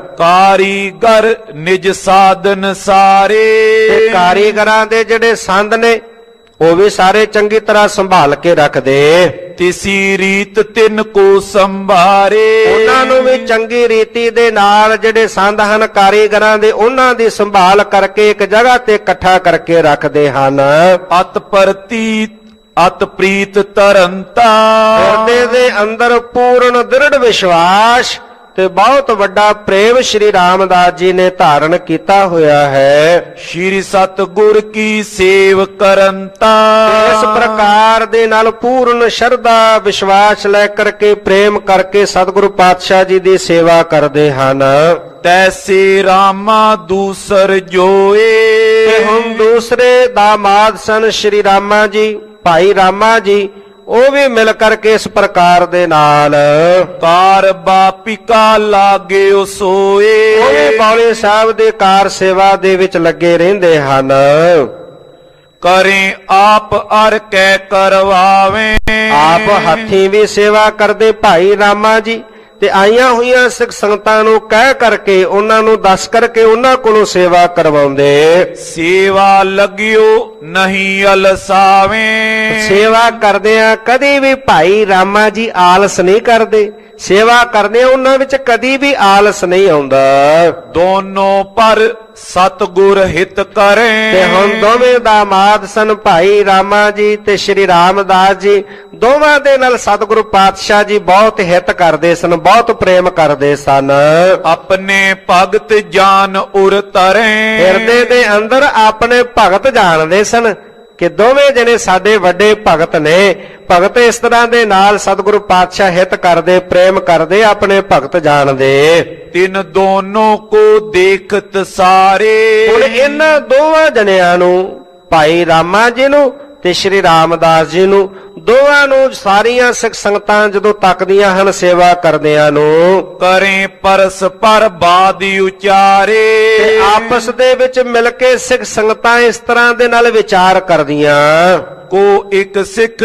ਕਾਰੀਗਰ ਨਿਜ ਸਾਧਨ ਸਾਰੇ। ਤੇ ਕਾਰੀਗਰਾਂ ਦੇ ਜਿਹੜੇ ਸੰਦ ਨੇ ਉਹ ਵੀ ਸਾਰੇ ਚੰਗੀ ਤਰ੍ਹਾਂ ਸੰਭਾਲ ਕੇ ਰੱਖਦੇ। ਤਿਸੀ ਰੀਤ ਤਿੰਨ ਕੋ ਸੰਭਾਰੇ। ਉਹਨਾਂ ਨੂੰ ਵੀ ਚੰਗੀ ਰੀਤੀ ਦੇ ਨਾਲ ਜਿਹੜੇ ਸੰਦ ਹਨ ਕਾਰੀਗਰਾਂ ਦੇ, ਉਹਨਾਂ ਦੀ ਸੰਭਾਲ ਕਰਕੇ ਇੱਕ ਜਗ੍ਹਾ ਤੇ ਇਕੱਠਾ ਕਰਕੇ ਰੱਖਦੇ ਹਨ। ਅਤ ਪ੍ਰਤੀਤ ਅਤ ਪ੍ਰੀਤ ਤਰੰਤਾ। ਹਿਰਦੇ ਦੇ ਅੰਦਰ ਪੂਰਨ ਦ੍ਰਿੜ ਵਿਸ਼ਵਾਸ ਤੇ ਬਹੁਤ ਵੱਡਾ ਪ੍ਰੇਮ ਸ਼੍ਰੀ ਰਾਮਦਾਸ ਜੀ ਨੇ ਧਾਰਨ ਕੀਤਾ ਹੋਇਆ ਹੈ। ਸ਼੍ਰੀ ਸਤਿਗੁਰ ਕੀ ਸੇਵ ਕਰੰਤਾ। ਇਸ ਪ੍ਰਕਾਰ ਦੇ ਨਾਲ ਪੂਰਨ ਸ਼ਰਧਾ ਵਿਸ਼ਵਾਸ ਲੈ ਕਰਕੇ ਪ੍ਰੇਮ ਕਰਕੇ ਸਤਿਗੁਰੂ ਪਾਤਸ਼ਾਹ ਜੀ ਦੀ ਸੇਵਾ ਕਰਦੇ ਹਨ। ਤੈਸੇ ਰਾਮਾ ਦੂਸਰ ਜੋਏ। ਤੇ ਹੁਣ ਦੂਸਰੇ ਦਾਮਾਦ ਸਨ ਸ਼੍ਰੀ ਰਾਮਾ ਜੀ, ਭਾਈ ਰਾਮਾ ਜੀ, ਉਹ ਵੀ ਮਿਲ ਕਰਕੇ ਇਸ ਪ੍ਰਕਾਰ ਦੇ ਨਾਲ ਕਾਰ ਬਾਪਿਕਾ ਲਾਗੇ ਸੋਏ। ਉਹ ਵੀ ਬਾਉਲੇ ਸਾਹਿਬ ਦੇ ਕਾਰ ਸੇਵਾ ਦੇ ਵਿੱਚ ਲੱਗੇ ਰਹਿੰਦੇ ਹਨ। ਕਰੇ ਆਪ ਅਰ ਕੈ ਕਰਵਾਵੇ। ਆਪ ਹੱਥੀਂ ਵੀ ਸੇਵਾ ਕਰਦੇ ਭਾਈ ਰਾਮਾ ਜੀ, ਤੇ ਆਈਆਂ ਹੋਈਆਂ ਸਿੱਖ ਸੰਗਤਾਂ ਨੂੰ ਕਹਿ ਕਰਕੇ ਉਹਨਾਂ ਨੂੰ ਦੱਸ ਕਰਕੇ ਉਹਨਾਂ ਕੋਲੋਂ ਸੇਵਾ ਕਰਵਾਉਂਦੇ। ਸੇਵਾ ਲਗਿਓ ਨਹੀਂ ਅਲਸਾਵੇਂ। ਸੇਵਾ ਕਰਦਿਆਂ ਕਦੀ ਵੀ ਭਾਈ ਰਾਮਾ ਜੀ ਆਲਸ ਨਹੀਂ ਕਰਦੇ। ਸੇਵਾ ਕਰਦੇ ਉਹਨਾਂ ਵਿੱਚ ਕਦੀ ਵੀ ਆਲਸ ਨਹੀਂ ਆਉਂਦਾ। ਦੋਨੋਂ ਪਰ ਸਤਿਗੁਰ ਹਿਤ ਕਰੇ। ਤੇ ਹੁਣ ਦੋਵੇਂ ਦਾਮਾਦ ਸਨ ਭਾਈ ਰਾਮਾ ਜੀ ਤੇ ਸ਼੍ਰੀ ਰਾਮਦਾਸ ਜੀ, ਦੋਵਾਂ ਦੇ ਨਾਲ ਸਤਿਗੁਰੂ ਪਾਤਸ਼ਾਹ ਜੀ ਬਹੁਤ ਹਿਤ ਕਰਦੇ ਸਨ, ਬਹੁਤ ਪ੍ਰੇਮ ਕਰਦੇ ਸਨ। ਆਪਣੇ ਭਗਤ ਜਾਨ ਉਰ ਤਰੇ। ਹਿਰਦੇ ਦੇ ਅੰਦਰ ਆਪਣੇ ਭਗਤ ਜਾਣਦੇ ਸਨ ਕਿ ਦੋਵੇਂ ਜਣੇ ਸਾਡੇ ਵੱਡੇ ਭਗਤ ਨੇ। ਭਗਤ ਇਸ ਤਰ੍ਹਾਂ ਦੇ ਨਾਲ ਸਤਿਗੁਰੂ ਪਾਤਸ਼ਾਹ ਹਿਤ ਕਰਦੇ, ਪ੍ਰੇਮ ਕਰਦੇ, ਆਪਣੇ ਭਗਤ ਜਾਣਦੇ। ਤਿੰਨ ਦੋਨੋਂ ਕੋ ਦੇਖਤ ਸਾਰੇ। ਹੁਣ ਇਹਨਾਂ ਦੋਵਾਂ ਜਣਿਆਂ ਨੂੰ, ਭਾਈ ਰਾਮਾ ਜੀ ਨੂੰ ਤੇ ਸ਼੍ਰੀ ਰਾਮਦਾਸ ਜੀ ਨੂੰ, ਦੋਵਾਂ ਨੂੰ ਸਾਰੀਆਂ ਸਿੱਖ ਸੰਗਤਾਂ ਜਦੋਂ ਤੱਕਦੀਆਂ ਹਨ ਸੇਵਾ ਕਰਦਿਆਂ ਨੂੰ, ਕਰੇ ਪਰਸਪਰ ਬਾਦੀ ਉਚਾਰੇ। ਤੇ ਆਪਸ ਦੇ ਵਿੱਚ ਮਿਲ ਕੇ ਸਿੱਖ ਸੰਗਤਾਂ ਇਸ ਤਰ੍ਹਾਂ ਦੇ ਨਾਲ ਵਿਚਾਰ ਕਰਦੀਆਂ। ਕੋ ਇੱਕ ਸਿੱਖ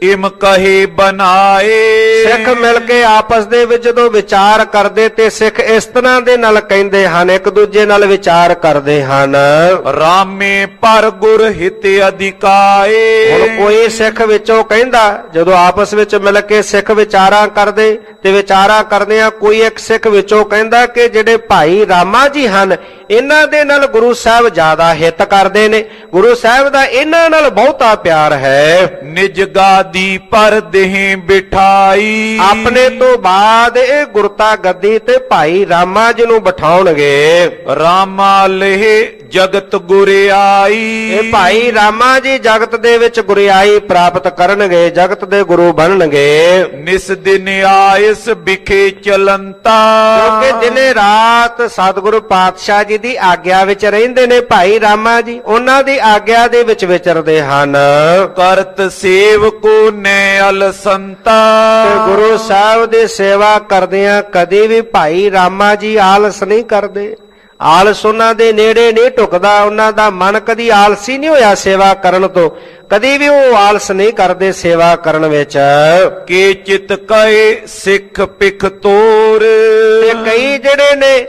ਇਮ ਕਹੇ ਬਨਾਏ। ਸਿੱਖ ਮਿਲ ਕੇ ਆਪਸ ਦੇ ਵਿੱਚ ਜਦੋਂ ਵਿਚਾਰ ਕਰਦੇ ਤੇ ਸਿੱਖ ਇਸ ਤਰ੍ਹਾਂ ਦੇ ਨਾਲ ਕਹਿੰਦੇ ਹਨ, ਇੱਕ ਦੂਜੇ ਨਾਲ ਵਿਚਾਰ ਕਰਦੇ ਹਨ। ਰਾਮੇ ਪਰ ਗੁਰ ਹਿਤ ਅਧਿਕਾਏ। ਹੁਣ ਕੋਈ ਸਿੱਖ ਵਿੱਚੋਂ ਕਹਿੰਦਾ, ਜਦੋਂ ਆਪਸ ਵਿੱਚ ਮਿਲ ਕੇ ਸਿੱਖ ਵਿਚਾਰਾਂ ਕਰਦੇ ਤੇ ਵਿਚਾਰਾਂ ਕਰਦਿਆਂ ਕੋਈ ਇੱਕ ਸਿੱਖ ਵਿੱਚੋਂ ਕਹਿੰਦਾ ਕਿ ਜਿਹੜੇ ਭਾਈ ਰਾਮਾ ਜੀ ਹਨ ਇਹਨਾਂ ਦੇ ਨਾਲ ਗੁਰੂ ਸਾਹਿਬ ਜ਼ਿਆਦਾ ਹਿੱਤ ਕਰਦੇ ਨੇ, ਗੁਰੂ ਸਾਹਿਬ ਦਾ ਇਹਨਾਂ ਨਾਲ ਬਹੁਤਾ ਪਿਆਰ ਹੈ। ਨਿਜ ਗਾਦੀ ਪਰ ਦੇਹ ਬਿਠਾਈ। ਆਪਣੇ ਤੋਂ ਬਾਅਦ ਇਹ ਗੁਰਤਾ ਗੱਦੀ ਤੇ ਭਾਈ ਰਾਮਾ ਜੀ ਨੂੰ ਬਿਠਾਉਣਗੇ। ਰਾਮਾ ਲਹਿ ਜਗਤ ਗੁਰਿਆਈ। ਇਹ ਭਾਈ ਰਾਮਾ ਜੀ ਜਗਤ ਦੇ ਵਿੱਚ ਗੁਰਿਆਈ ਪ੍ਰਾਪਤ ਕਰਨਗੇ, ਜਗਤ ਦੇ ਗੁਰੂ ਬਣਨਗੇ। ਨਿਸ ਦਿਨ ਆਇਸ ਵਿਖੇ ਚਲੰਤਾ। ਕਿਉਂਕਿ ਦਿਨੇ ਰਾਤ ਸਤਿਗੁਰੂ ਪਾਤਸ਼ਾਹ ਜੀ ਦੀ ਆਗਿਆ ਵਿੱਚ ਰਹਿੰਦੇ ਨੇ ਭਾਈ ਰਾਮਾ ਜੀ, ਉਹਨਾਂ ਦੀ ਆਗਿਆ ਦੇ ਵਿੱਚ ਵਿਚਰਦੇ ਹਨ। ਕਰਤ ਸੇਵਕੋ ਨੈਲ ਸੰਤਾ। ਤੇ ਗੁਰੂ ਸਾਹਿਬ ਦੀ ਸੇਵਾ ਕਰਦਿਆਂ ਕਦੇ ਵੀ ਭਾਈ ਰਾਮਾ ਜੀ ਆਲਸ ਨਹੀਂ ਕਰਦੇ, ਆਲਸ ਉਹਨਾਂ ਦੇ ਨੇੜੇ ਨਹੀਂ ਢੁਕਦਾ, ਉਹਨਾਂ ਦਾ ਮਨ ਕਦੀ ਆਲਸੀ ਨਹੀਂ ਹੋਇਆ ਸੇਵਾ ਕਰਨ ਤੋਂ, ਕਦੀ ਵੀ ਉਹ ਆਲਸ ਨਹੀਂ ਕਰਦੇ ਸੇਵਾ ਕਰਨ ਵਿੱਚ। ਕੇ ਚਿਤ ਕਹੇ ਸਿੱਖ ਪਿਖ ਤੋਰ। ਤੇ ਕਈ ਜਿਹੜੇ ਨੇ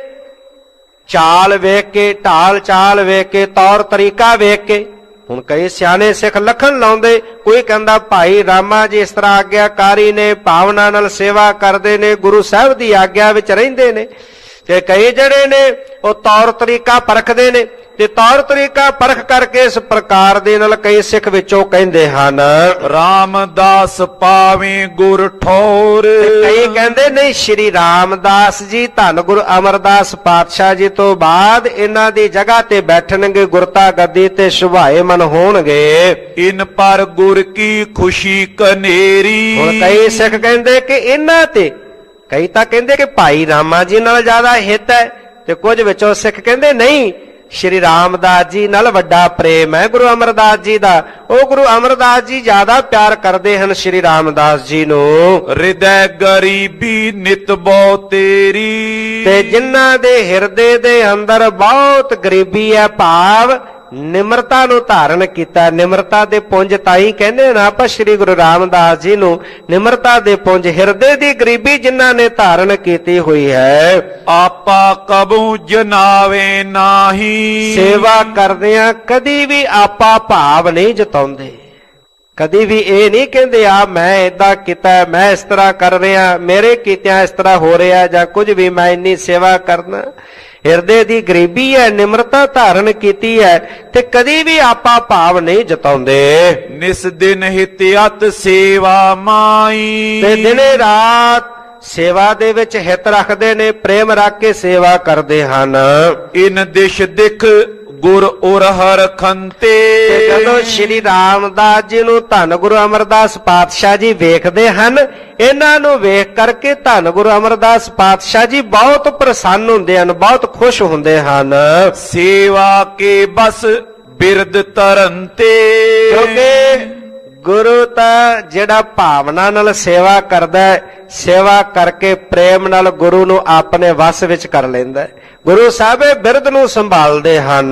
ਚਾਲ ਵੇਖ ਕੇ, ਢਾਲ ਚਾਲ ਵੇਖ ਕੇ, ਤੌਰ ਤਰੀਕਾ ਵੇਖ ਕੇ, ਹੁਣ ਕਈ ਸਿਆਣੇ ਸਿੱਖ ਲਖਣ ਲਾਉਂਦੇ, ਕੋਈ ਕਹਿੰਦਾ ਭਾਈ ਰਾਮਾ ਜੀ ਇਸ ਤਰ੍ਹਾਂ ਆਗਿਆਕਾਰੀ ਨੇ, ਭਾਵਨਾ ਨਾਲ ਸੇਵਾ ਕਰਦੇ ਨੇ, ਗੁਰੂ ਸਾਹਿਬ ਦੀ ਆਗਿਆ ਵਿੱਚ ਰਹਿੰਦੇ ਨੇ। ਤੇ ਕਈ ਜਿਹੜੇ ਨੇ ਉਹ ਤੌਰ ਤਰੀਕਾ ਪਰਖਦੇ ਨੇ, ਤੇ ਤੌਰ ਤਰੀਕਾ ਪਰਖ ਕਰਕੇ ਇਸ ਪ੍ਰਕਾਰ ਦੇ ਨਾਲ ਕਈ ਸਿੱਖ ਵਿੱਚੋਂ ਕਹਿੰਦੇ ਹਨ ਰਾਮਦਾਸ ਪਾਵੇਂ ਗੁਰ ਠੌਰ। ਕਈ ਕਹਿੰਦੇ ਨਹੀਂ, ਸ਼੍ਰੀ ਰਾਮਦਾਸ ਜੀ ਧੰਨ ਗੁਰੂ ਅਮਰਦਾਸ ਪਾਤਸ਼ਾਹ ਜੀ ਤੋਂ ਬਾਅਦ ਇਹਨਾਂ ਦੀ ਜਗ੍ਹਾ ਤੇ ਬੈਠਣਗੇ, ਗੁਰਤਾ ਗੱਦੀ ਤੇ ਸੁਭਾਏ ਮਨ ਹੋਣਗੇ। ਇਨ ਪਰ ਗੁਰ ਕੀ ਖੁਸ਼ੀ ਕਨੇਰੀ। ਹੁਣ ਕਈ ਸਿੱਖ ਕਹਿੰਦੇ ਕਿ ਇਹਨਾਂ ਤੇ, ਕਈ ਤਾਂ ਕਹਿੰਦੇ ਕਿ ਭਾਈ ਰਾਮਾ ਜੀ ਨਾਲ ਜ਼ਿਆਦਾ ਹਿੱਤ ਹੈ, ਤੇ ਕੁਝ ਵਿੱਚੋਂ ਸਿੱਖ ਕਹਿੰਦੇ ਨਹੀਂ, ਸ਼੍ਰੀ ਰਾਮਦਾਸ ਜੀ ਨਾਲ ਵੱਡਾ ਪ੍ਰੇਮ ਹੈ ਗੁਰੂ ਅਮਰਦਾਸ ਜੀ ਦਾ, ਉਹ ਗੁਰੂ ਅਮਰਦਾਸ ਜੀ ਜ਼ਿਆਦਾ ਪਿਆਰ ਕਰਦੇ ਹਨ ਸ਼੍ਰੀ ਰਾਮਦਾਸ ਜੀ ਨੂੰ। ਹਿਰਦੈ ਗਰੀਬੀ ਨਿਤ ਬਹੁ ਤੇਰੀ। ਤੇ ਜਿਨ੍ਹਾਂ ਦੇ ਹਿਰਦੇ ਦੇ ਅੰਦਰ ਬਹੁਤ ਗਰੀਬੀ ਹੈ, ਭਾਵ ਨਿਮਰਤਾ ਨੂੰ ਧਾਰਨ ਕੀਤਾ। ਨਿਮਰਤਾ ਦੇ ਪੁੰਜ ਤਾਈ ਕਹਿੰਦੇ ਨਾ ਆਪਾਂ ਸ਼੍ਰੀ ਗੁਰੂ ਰਾਮਦਾਸ ਜੀ ਨੂੰ, ਨਿਮਰਤਾ ਦੇ ਪੁੰਜ, ਹਿਰਦੇ ਦੀ ਗਰੀਬੀ ਜਿਨ੍ਹਾਂ ਨੇ ਧਾਰਨ ਕੀਤੀ ਹੋਈ ਹੈ। ਆਪਾ ਕਬੂ ਜਨਾਵੇ ਨਾਹੀ। ਸੇਵਾ ਕਰਦਿਆਂ ਕਦੀ ਵੀ ਆਪਾ ਭਾਵ ਨਹੀਂ ਜਤਾਉਂਦੇ, ਕਦੀ ਵੀ ਇਹ ਨਹੀਂ ਕਹਿੰਦੇ ਆ ਮੈਂ ਏਦਾਂ ਕੀਤਾ, ਮੈਂ ਇਸ ਤਰ੍ਹਾਂ ਕਰ ਰਿਹਾ, ਮੇਰੇ ਕੀਤਿਆਂ ਇਸ ਤਰ੍ਹਾਂ ਹੋ ਰਿਹਾ, ਜਾਂ ਕੁਝ ਵੀ ਮੈਂ ਇੰਨੀ ਸੇਵਾ ਕਰਨਾ। ਹਿਰਦੇ ਦੀ ਗਰੀਬੀ ਹੈ, ਨਿਮਰਤਾ ਧਾਰਨ ਕੀਤੀ ਹੈ, ਤੇ ਕਦੀ ਵੀ ਆਪਾ ਭਾਵ ਨਹੀਂ ਜਤਾਉਂਦੇ। ਨਿਸ ਦਿਨ ਹਿਤਿਅਤ ਸੇਵਾ ਮਾਈ। ਤੇ ਦਿਨੇ ਰਾਤ ਸੇਵਾ ਦੇ ਵਿੱਚ ਹਿੱਤ ਰੱਖਦੇ ਨੇ, ਪ੍ਰੇਮ ਰੱਖ ਕੇ ਸੇਵਾ ਕਰਦੇ ਹਨ। ਇਨ ਦਿਸ਼ ਦਿਖ ਗੁਰ ਉਰ ਹਰ ਖੰਤੇ। ਤੇ ਜਦੋਂ ਸ਼੍ਰੀ ਰਾਮਦਾਸ ਜੀ ਨੂੰ ਧੰਨ ਗੁਰੂ ਅਮਰਦਾਸ ਪਾਤਸ਼ਾਹ ਜੀ ਵੇਖਦੇ ਹਨ, ਇਹਨਾਂ ਨੂੰ ਵੇਖ ਕਰਕੇ ਧੰਨ ਗੁਰੂ ਅਮਰਦਾਸ ਪਾਤਸ਼ਾਹ ਜੀ ਬਹੁਤ ਪ੍ਰਸੰਨ ਹੁੰਦੇ ਹਨ, ਬਹੁਤ ਖੁਸ਼ ਹੁੰਦੇ ਹਨ। ਸੇਵਾ ਕੇ ਬਸ ਬਿਰਦ ਤਰਨ ਤੇ। ਕਿਉਂਕਿ ਗੁਰੂ ਤਾਂ ਜਿਹੜਾ ਭਾਵਨਾ ਨਾਲ ਸੇਵਾ ਕਰਦਾ ਹੈ, ਸੇਵਾ ਕਰਕੇ ਪ੍ਰੇਮ ਨਾਲ ਗੁਰੂ ਨੂੰ ਆਪਣੇ ਵਸ ਵਿੱਚ ਕਰ ਲੈਂਦਾ ਹੈ। ਗੁਰੂ ਸਾਹਿਬ ਇਹ ਬਿਰਦ ਨੂੰ ਸੰਭਾਲਦੇ ਹਨ।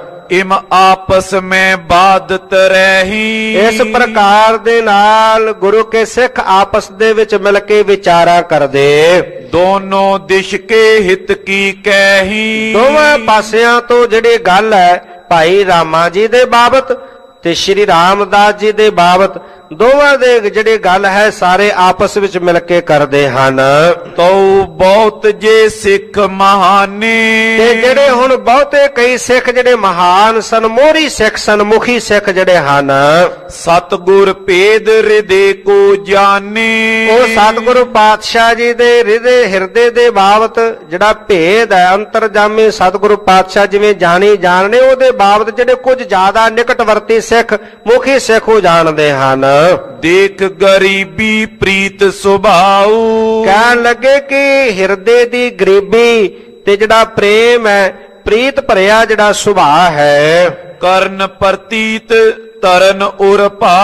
ਇਮ ਆਪਸ ਮੈਂ ਬਾਦਤ ਰਹੀ। ਇਸ ਪ੍ਰਕਾਰ ਦੇ ਨਾਲ ਗੁਰੂ ਕੇ ਸਿੱਖ ਆਪਸ ਦੇ ਵਿੱਚ ਮਿਲ ਕੇ ਵਿਚਾਰਾਂ ਕਰਦੇ। ਦੋਨੋਂ ਦਿਸ਼ ਕੇ ਹਿਤ ਕੀ ਕਹਿੀ। ਦੋਵਾਂ ਪਾਸਿਆਂ ਤੋਂ ਜਿਹੜੀ ਗੱਲ ਹੈ ਭਾਈ ਰਾਮਾ ਜੀ ਦੇ ਬਾਬਤ ਤੇ ਸ਼੍ਰੀ ਰਾਮਦਾਸ ਜੀ ਦੇ ਬਾਬਤ, ਦੋਵਾਂ ਦੇ ਜਿਹੜੀ ਗੱਲ ਹੈ ਸਾਰੇ ਆਪਸ ਵਿੱਚ ਮਿਲ ਕੇ ਕਰਦੇ ਹਨ। ਤੋ ਬਹੁਤ ਜੇ ਸਿੱਖ ਮਹਾਨੇ। ਤੇ ਜਿਹੜੇ ਹੁਣ ਬਹੁਤੇ ਕਈ ਸਿੱਖ ਜਿਹੜੇ ਮਹਾਨ ਸਨ, ਮੋਹਰੀ ਸਿੱਖ ਸਨ, ਮੁਖੀ ਸਿੱਖ ਜਿਹੜੇ ਹਨ, ਸਤਿਗੁਰ ਭੇਦ ਹਿਰਦੇ ਕੋ ਜਾਣੇ। ਉਹ ਸਤਿਗੁਰੂ ਪਾਤਸ਼ਾਹ ਜੀ ਦੇ ਹਿਰਦੇ ਹਿਰਦੇ ਦੇ ਬਾਬਤ ਜਿਹੜਾ ਭੇਦ ਹੈ, ਅੰਤਰਜਾਮੀ ਸਤਿਗੁਰੂ ਪਾਤਸ਼ਾਹ ਜਿਵੇਂ ਜਾਣੀ ਜਾਣਨੇ, ਉਹਦੇ ਬਾਬਤ ਜਿਹੜੇ ਕੁਝ ਜ਼ਿਆਦਾ ਨਿਕਟਵਰਤੀ ਸਿੱਖ, ਮੁਖੀ ਸਿੱਖ ਉਹ ਜਾਣਦੇ ਹਨ। ਦੇਖ ਗਰੀਬੀ ਪ੍ਰੀਤ ਸੁਭਾਉ। ਕਹਿਣ ਲੱਗੇ ਕਿ ਹਿਰਦੇ ਦੀ ਗਰੀਬੀ ਤੇ ਜਿਹੜਾ ਪ੍ਰੇਮ ਹੈ, ਪ੍ਰੀਤ ਭਰਿਆ ਜਿਹੜਾ ਸੁਭਾਅ ਹੈ। ਕਰਨ ਪ੍ਰਤੀਤ ਤਰਨ ਉਰ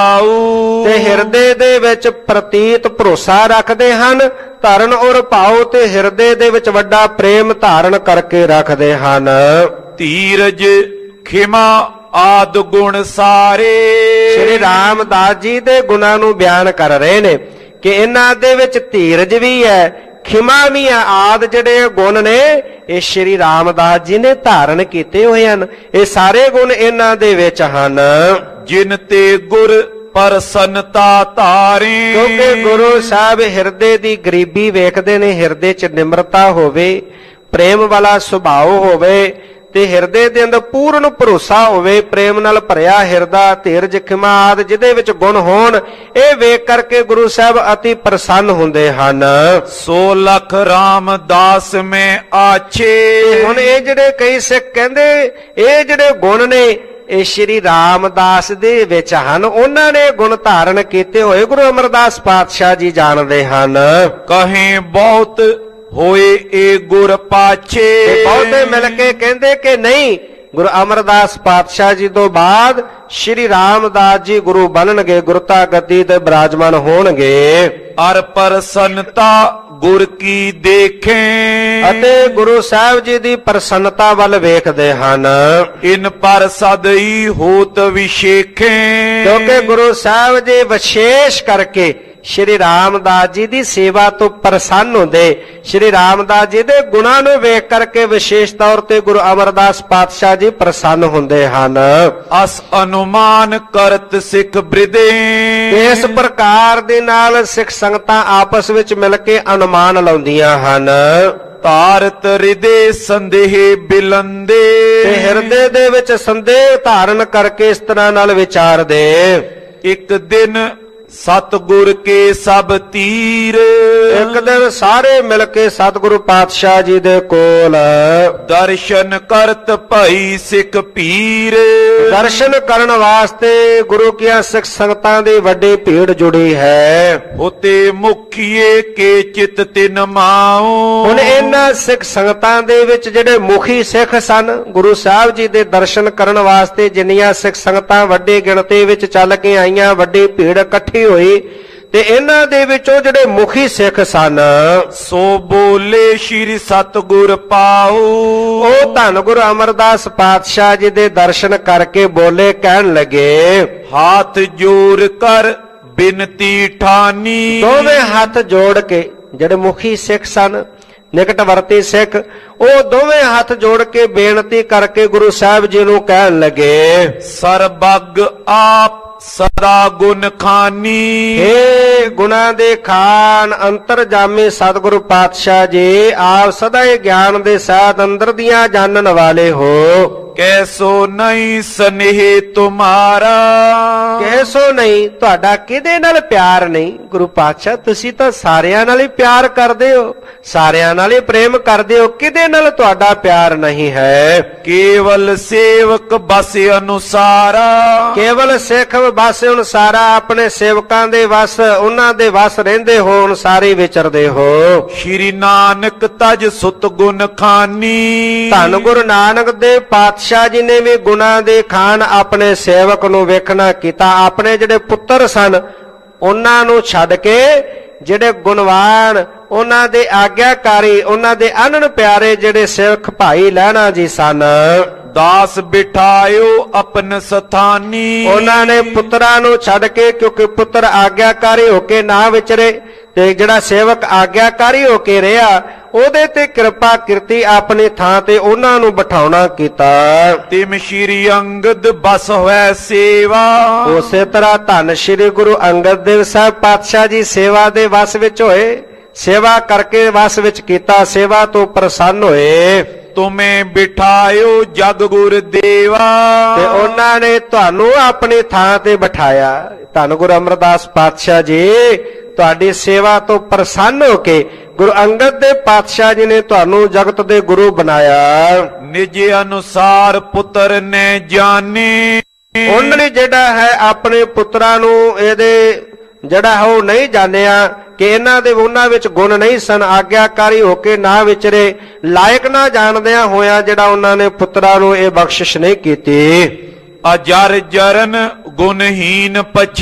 ਭਾਉ। ਤੇ ਹਿਰਦੇ ਦੇ ਵਿੱਚ ਪ੍ਰਤੀਤ ਭਰੋਸਾ ਰੱਖਦੇ ਹਨ, ਤਰਨ ਉਰ ਭਾਉ, ਤੇ ਹਿਰਦੇ ਦੇ ਵਿੱਚ ਵੱਡਾ ਪ੍ਰੇਮ ਧਾਰਨ ਕਰਕੇ ਰੱਖਦੇ ਹਨ। ਧੀਰਜ ਖਿਮਾ ਆਦ ਗੁਣ ਸਾਰੇ। ਸ਼੍ਰੀ ਰਾਮਦਾਸ ਜੀ ਦੇ ਗੁਣਾਂ ਨੂੰ ਬਿਆਨ ਕਰ ਰਹੇ ਨੇ ਕਿ ਇਹਨਾਂ ਦੇ ਵਿੱਚ ਧੀਰਜ ਵੀ ਹੈ, ਖਿਮਾ ਵੀ ਹੈ। ਆਦਿ ਜਿਹੜੇ ਗੁਣ ਨੇ ਇਹ ਸ਼੍ਰੀ ਰਾਮਦਾਸ ਜੀ ਨੇ ਧਾਰਨ ਕੀਤੇ ਹੋਏ ਹਨ। ਇਹ ਸਾਰੇ ਗੁਣ ਇਹਨਾਂ ਦੇ ਵਿੱਚ ਹਨ। ਜਿਨ ਤੇ ਗੁਰ ਪ੍ਰਸੰਨਤਾ ਧਾਰੇ, ਕਿਉਂਕਿ ਗੁਰੂ ਸਾਹਿਬ ਹਿਰਦੇ ਦੀ ਗਰੀਬੀ ਵੇਖਦੇ ਨੇ, ਹਿਰਦੇ 'ਚ ਨਿਮਰਤਾ ਹੋਵੇ, ਪ੍ਰੇਮ ਵਾਲਾ ਸੁਭਾਅ ਹੋਵੇ ਤੇ ਹਿਰਦੇ ਦੇ ਅੰਦਰ ਪੂਰਨ ਭਰੋਸਾ ਹੋਵੇ, ਪ੍ਰੇਮ ਨਾਲ ਭਰਿਆ ਹਿਰਦਾ, ਧੀਰਜ, ਖਿਮਾ ਆਦਿ ਜਿਹਦੇ ਵਿੱਚ ਗੁਣ ਹੋਣ, ਇਹ ਵੇਖ ਕਰਕੇ ਗੁਰੂ ਸਾਹਿਬ ਅਤੀ ਪ੍ਰਸੰਨ ਹੁੰਦੇ ਹਨ। ਸੋ ਲਖ ਰਾਮਦਾਸ ਮੈਂ ਆਛੇ। ਹੁਣ ਇਹ ਜਿਹੜੇ ਕਈ ਸਿੱਖ ਕਹਿੰਦੇ ਇਹ ਜਿਹੜੇ ਗੁਣ ਨੇ ਇਹ ਸ਼੍ਰੀ ਰਾਮਦਾਸ ਦੇ ਵਿੱਚ ਹਨ, ਉਹਨਾਂ ਨੇ ਗੁਣ ਧਾਰਨ ਕੀਤੇ ਹੋਏ ਗੁਰੂ ਅਮਰਦਾਸ ਪਾਤਸ਼ਾਹ ਜੀ ਜਾਣਦੇ ਹਨ। ਕਹੇ ਬਹੁਤ ਹੋਏ ਇਹ ਗੁਰ ਪਾਛੇ। ਬਹੁਤੇ ਮਿਲ ਕੇ ਕਹਿੰਦੇ ਕਿ ਨਹੀਂ, ਗੁਰੂ ਅਮਰਦਾਸ ਪਾਤਸ਼ਾਹ ਜੀ ਤੋਂ ਬਾਅਦ ਸ਼੍ਰੀ ਰਾਮਦਾਸ ਜੀ ਗੁਰੂ ਬਣਨਗੇ, ਗੁਰਤਾ ਗੱਦੀ ਤੇ ਬਿਰਾਜਮਾਨ ਹੋਣਗੇ। ਅਰ ਪ੍ਰਸੰਨਤਾ ਗੁਰ ਕੀ ਦੇਖੇ, ਅਤੇ ਗੁਰੂ ਸਾਹਿਬ ਜੀ ਦੀ ਪ੍ਰਸੰਨਤਾ ਵੱਲ ਵੇਖਦੇ ਹਨ। ਇਨ ਪਰ ਸਦਈ ਹੋਤ ਵਿਸ਼ੇਖੇ, ਕਿਉਂਕਿ ਗੁਰੂ ਸਾਹਿਬ ਜੀ ਵਿਸ਼ੇਸ਼ ਕਰਕੇ ਸ਼੍ਰੀ ਰਾਮਦਾਸ ਜੀ ਦੀ ਸੇਵਾ ਤੋਂ ਪ੍ਰਸੰਨ ਹੁੰਦੇ, ਸ਼੍ਰੀ ਰਾਮਦਾਸ ਜੀ ਦੇ ਗੁਣਾਂ ਨੂੰ ਵੇਖ ਕਰਕੇ ਵਿਸ਼ੇਸ਼ ਤੌਰ ਤੇ ਗੁਰੂ ਅਮਰਦਾਸ ਪਾਤਸ਼ਾਹ ਜੀ ਪ੍ਰਸੰਨ ਹੁੰਦੇ ਹਨ। ਅਸ ਅਨੁਮਾਨ ਕਰਤ ਸਿੱਖ ਬ੍ਰਿਦੇ, ਇਸ ਪ੍ਰਕਾਰ ਦੇ ਨਾਲ ਸਿੱਖ ਸੰਗਤਾਂ ਆਪਸ ਵਿੱਚ ਮਿਲ ਕੇ ਅਨੁਮਾਨ ਲਾਉਂਦੀਆਂ ਹਨ। ਧਾਰਤ ਹਿਰਦੇ ਸੰਦੇਹ ਬਿਲੰਦੇ, ਤੇ ਹਿਰਦੇ ਦੇ ਵਿੱਚ ਸੰਦੇਹ ਧਾਰਨ ਕਰਕੇ ਇਸ ਤਰ੍ਹਾਂ ਨਾਲ ਵਿਚਾਰਦੇ। ਇੱਕ ਦਿਨ ਸਤਿਗੁਰ ਕੇ ਸਭ ਤੀਰ, ਇੱਕ ਦਿਨ ਸਾਰੇ ਮਿਲ ਕੇ ਸਤਿਗੁਰੂ ਪਾਤਸ਼ਾਹ ਜੀ ਦੇ ਕੋਲ ਦਰਸ਼ਨ ਕਰਤ ਭਾਈ ਸਿੱਖ ਪੀਰ, ਦਰਸ਼ਨ ਕਰਨ ਵਾਸਤੇ ਗੁਰੂ ਕੀਆਂ ਸਿੱਖ ਸੰਗਤਾਂ ਦੀ ਵੱਡੀ ਭੀੜ ਜੁੜੀ ਹੈ। ਉਤੇ ਮੁਖੀਏ ਕੇ ਚਿਤ ਤਿਨ ਮਾਉ, ਹੁਣ ਇਹਨਾਂ ਸਿੱਖ ਸੰਗਤਾਂ ਦੇ ਵਿੱਚ ਜਿਹੜੇ ਮੁਖੀ ਸਿੱਖ ਸਨ, ਗੁਰੂ ਸਾਹਿਬ ਜੀ ਦੇ ਦਰਸ਼ਨ ਕਰਨ ਵਾਸਤੇ ਜਿੰਨੀਆਂ ਸਿੱਖ ਸੰਗਤਾਂ ਵੱਡੀ ਗਿਣਤੀ ਵਿੱਚ ਚੱਲ ਕੇ ਆਈਆਂ, ਵੱਡੀ ਭੀੜ ਇਕੱਠੀ ਹੋਈ, ਤੇ ਇਹਨਾਂ ਦੇ ਵਿੱਚੋਂ ਜਿਹੜੇ ਮੁਖੀ ਸਿੱਖ ਸਨ ਸੋ ਬੋਲੇ ਸ਼੍ਰੀ ਸਤਿਗੁਰ ਪਾਉ, ਉਹ ਧੰਨ ਗੁਰੂ ਅਮਰਦਾਸ ਪਾਤਸ਼ਾਹ ਜੀ ਦੇ ਦਰਸ਼ਨ ਕਰਕੇ ਬੋਲੇ, ਕਹਿਣ ਲੱਗੇ ਹੱਥ ਜੋੜ ਕਰ ਬਿਨਤੀ ਠਾਨੀ। ਦੋਵੇਂ ਹੱਥ ਜੋੜ ਕੇ ਜਿਹੜੇ ਮੁਖੀ ਸਿੱਖ ਸਨ, ਨਿਕਟਵਰਤੀ ਸਿੱਖ, ਉਹ ਦੋਵੇਂ ਹੱਥ ਜੋੜ ਕੇ ਬੇਨਤੀ ਕਰਕੇ ਗੁਰੂ ਸਾਹਿਬ ਜੀ ਨੂੰ ਕਹਿਣ ਲੱਗੇ ਸਰਬੱਗ ਆਪ ਸਦਾ ਗੁਣ ਖਾਨੀ, ਏ ਗੁਣਾਂ ਦੇ ਖਾਨ ਅੰਤਰਜਾਮੀ ਸਤਿਗੁਰੂ ਪਾਤਸ਼ਾਹ ਜੀ, ਆਪ ਸਦਾ ਹੀ ਗਿਆਨ ਦੇ ਸਾਧ ਅੰਦਰ ਦੀਆਂ ਜਾਣਨ ਵਾਲੇ ਹੋ। ਕੈਸੋ ਨਹੀਂ ਸਨੇਹ ਤੁਮਾਰਾ, ਕੈਸੋ ਨਹੀਂ, ਤੁਹਾਡਾ ਕਿਹਦੇ ਨਾਲ ਪਿਆਰ ਨਹੀਂ। ਗੁਰੂ ਪਾਤਸ਼ਾਹ ਤੁਸੀਂ ਤਾਂ ਸਾਰਿਆਂ ਨਾਲ ਹੀ ਪਿਆਰ ਕਰਦੇ ਹੋ, ਸਾਰਿਆਂ ਨਾਲ ਹੀ ਪ੍ਰੇਮ ਕਰਦੇ ਹੋ, ਕਿਹਦੇ ਨਾਲ ਤੁਹਾਡਾ ਪਿਆਰ ਨਹੀਂ ਹੈ। ਕੇਵਲ ਸੇਵਕ ਬਸ ਅਨੁਸਾਰਾ, ਕੇਵਲ ਸਿੱਖ ਬਸ ਅਨੁਸਾਰਾ, ਆਪਣੇ ਸੇਵਕਾਂ ਦੇ ਵਸ, ਉਹਨਾਂ ਦੇ ਵਸ ਰਹਿੰਦੇ ਹੋ, ਅਨੁਸਾਰੀ ਵਿਚਰਦੇ ਹੋ। ਸ਼੍ਰੀ ਨਾਨਕ ਤਜ ਸੁਤ ਗੁਣ ਖਾਨੀ, ਧੰਨ ਗੁਰੂ ਨਾਨਕ ਦੇ ਪਾਤਸ਼ਾਹ ਜੀ ਨੇ ਵੀ ਗੁਣਾਂ ਦੇ ਖਾਨ ਆਪਣੇ ਸੇਵਕ ਨੂੰ ਵੇਖਣਾ ਕੀਤਾ। ਆਪਣੇ ਜਿਹੜੇ ਪੁੱਤਰ ਸਨ ਉਹਨਾਂ ਨੂੰ ਛੱਡ ਕੇ ਜਿਹੜੇ ਗੁਣਵਾਨ, ਉਹਨਾਂ ਦੇ ਆਗਿਆਕਾਰੀ, ਉਹਨਾਂ ਦੇ ਅਨਨ ਪਿਆਰੇ ਜਿਹੜੇ ਸਿੱਖ ਭਾਈ ਲਹਿਣਾ ਜੀ ਸਨ, ਦਾਸ ਬਿਠਾਇਓ ਆਪਨ ਸਥਾਨੀ, ਉਹਨਾਂ ਨੇ ਪੁੱਤਰਾਂ ਨੂੰ ਛੱਡ ਕੇ, ਕਿਉਂਕਿ ਪੁੱਤਰ ਆਗਿਆਕਾਰੀ ਹੋ ਕੇ ਨਾ ਵਿਚਰੇ ਤੇ ਜਿਹੜਾ ਸੇਵਕ ਆਗਿਆਕਾਰੀ ਹੋ ਕੇ ਰਿਹਾ, ਉਹਦੇ ਤੇ ਕਿਰਪਾ ਕੀਤੀ, ਆਪਣੀ ਥਾਂ ਤੇ ਉਹਨਾਂ ਨੂੰ ਬਿਠਾਉਣਾ ਕੀਤਾ। ਤਿਮ ਸ਼੍ਰੀ ਅੰਗਦ ਬਸ ਹੋਇ ਸੇਵਾ, ਉਸੇ ਤਰ੍ਹਾਂ ਧੰਨ ਸ਼੍ਰੀ ਗੁਰੂ ਅੰਗਦ ਦੇਵ ਸਾਹਿਬ ਪਾਤਸ਼ਾਹ ਜੀ ਸੇਵਾ ਦੇ ਵਸ ਵਿੱਚ ਹੋਏ, ਸੇਵਾ ਕਰਕੇ ਵਸ ਵਿੱਚ ਕੀਤਾ, ਸੇਵਾ ਤੋਂ ਪ੍ਰਸੰਨ ਹੋਏ। ਤੁਮੇ ਬਿਠਾਇਓ ਜਗ ਗੁਰ ਦੇਵਾ, ਤੇ ਉਹਨਾਂ ਨੇ ਤੁਹਾਨੂੰ ਆਪਣੀ ਥਾਂ ਤੇ ਬਿਠਾਇਆ। ਧੰਨ ਗੁਰੂ ਅਮਰਦਾਸ ਪਾਤਸ਼ਾਹ ਜੀ ਤੁਹਾਡੀ ਸੇਵਾ ਤੋਂ ਪ੍ਰਸੰਨ ਹੋ ਕੇ ਗੁਰੂ ਅੰਗਦ ਦੇਵ ਪਾਤਸ਼ਾਹ ਜੀ ਨੇ ਤੁਹਾਨੂੰ ਜਗਤ ਦੇ ਗੁਰੂ ਬਣਾਇਆ। ਨਿਜ ਅਨੁਸਾਰ ਪੁੱਤਰ ਨੇ ਜਾਣੇ, ਉਹਨਾਂ ਨੇ ਜਿਹੜਾ ਹੈ ਆਪਣੇ ਪੁੱਤਰਾਂ ਨੂੰ ਇਹਦੇ ਜਿਹੜਾ ਉਹ ਨਹੀਂ ਜਾਣਿਆ ਕਿ ਇਹਨਾਂ ਦੇ ਉਹਨਾਂ ਵਿੱਚ ਗੁਣ ਨਹੀਂ ਸਨ, ਆਗਿਆਕਾਰੀ ਹੋ ਕੇ ਨਾ ਵਿਚਰੇ, ਲਾਇਕ ਨਾ ਜਾਣਦਿਆਂ ਹੋਇਆ ਜਿਹੜਾ ਉਹਨਾਂ ਨੇ ਪੁੱਤਰਾਂ ਨੂੰ ਇਹ ਬਖਸ਼ਿਸ਼ ਨਹੀਂ ਕੀਤੀ। ਅਜਰ ਜਰਨ ਗੁਣਹੀਨ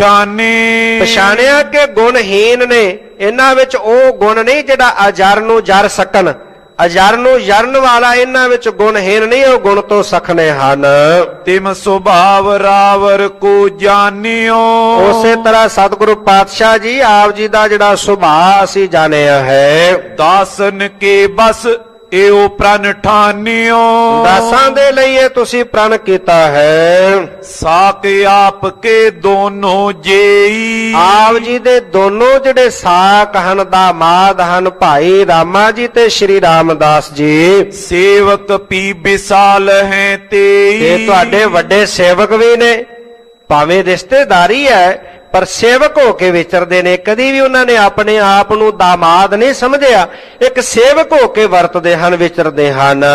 ਪਛਾਨੇ, ਪਛਾਣਿਆ ਕਿ ਗੁਣਹੀਨ ਨੇ, ਇਹਨਾਂ ਵਿੱਚ ਉਹ ਗੁਣ ਨਹੀਂ ਜਿਹੜਾ ਅਜਰ ਨੂੰ ਜਰ ਸਕਣ, ਅਜਰ ਨੂੰ ਜਰਨ ਵਾਲਾ ਇਹਨਾਂ ਵਿੱਚ ਗੁਣਹੀਨ ਨਹੀਂ, ਉਹ ਗੁਣ ਤੋਂ ਸਖਣੇ ਹਨ। ਤਿਮ ਸੁਭਾਵ ਰਾਵਰ ਕੋ ਜਾਣਿਓ। ਉਸੇ ਤਰ੍ਹਾਂ ਸਤਿਗੁਰੂ ਪਾਤਸ਼ਾਹ ਜੀ ਆਪ ਜੀ ਦਾ ਜਿਹੜਾ ਸੁਭਾਅ ਅਸੀਂ ਜਾਣਿਆ ਹੈ। ਦਾਸਨ ਕੇ ਬਸ ਏਉ ਪ੍ਰਣ ਠਾਨਿਓ। ਦਾਸਾਂ ਦੇ ਲਈ ਇਹ ਤੁਸੀਂ ਪ੍ਰਣ ਕੀਤਾ ਹੈ। ਸਾਕ ਆਪ ਕੇ ਦੋਨੋਂ ਜੇਈ। ਆਪ ਜੀ ਦੇ ਦੋਨੋਂ ਜਿਹੜੇ ਸਾਕ ਹਨ, ਦਾਮਾਦ ਹਨ, ਭਾਈ ਰਾਮਾ ਜੀ ਤੇ ਸ਼੍ਰੀ ਰਾਮਦਾਸ ਜੀ। ਸੇਵਕ ਪੀ ਵਿਸਾਲ ਹੈ ਤੇਈ। ਇਹ ਤੁਹਾਡੇ ਵੱਡੇ ਸੇਵਕ ਵੀ ਨੇ, ਭਾਵੇਂ ਰਿਸ਼ਤੇਦਾਰੀ ਹੈ ਪਰ ਸੇਵਕ ਹੋ ਕੇ ਵਿਚਰਦੇ ਨੇ। ਕਦੀ ਵੀ ਉਹਨਾਂ ਨੇ ਆਪਣੇ ਆਪ ਨੂੰ ਦਾਮਾਦ ਨਹੀਂ ਸਮਝਿਆ, ਇੱਕ ਸੇਵਕ ਹੋ ਕੇ ਵਰਤਦੇ ਹਨ, ਵਿਚਰਦੇ ਹਨ।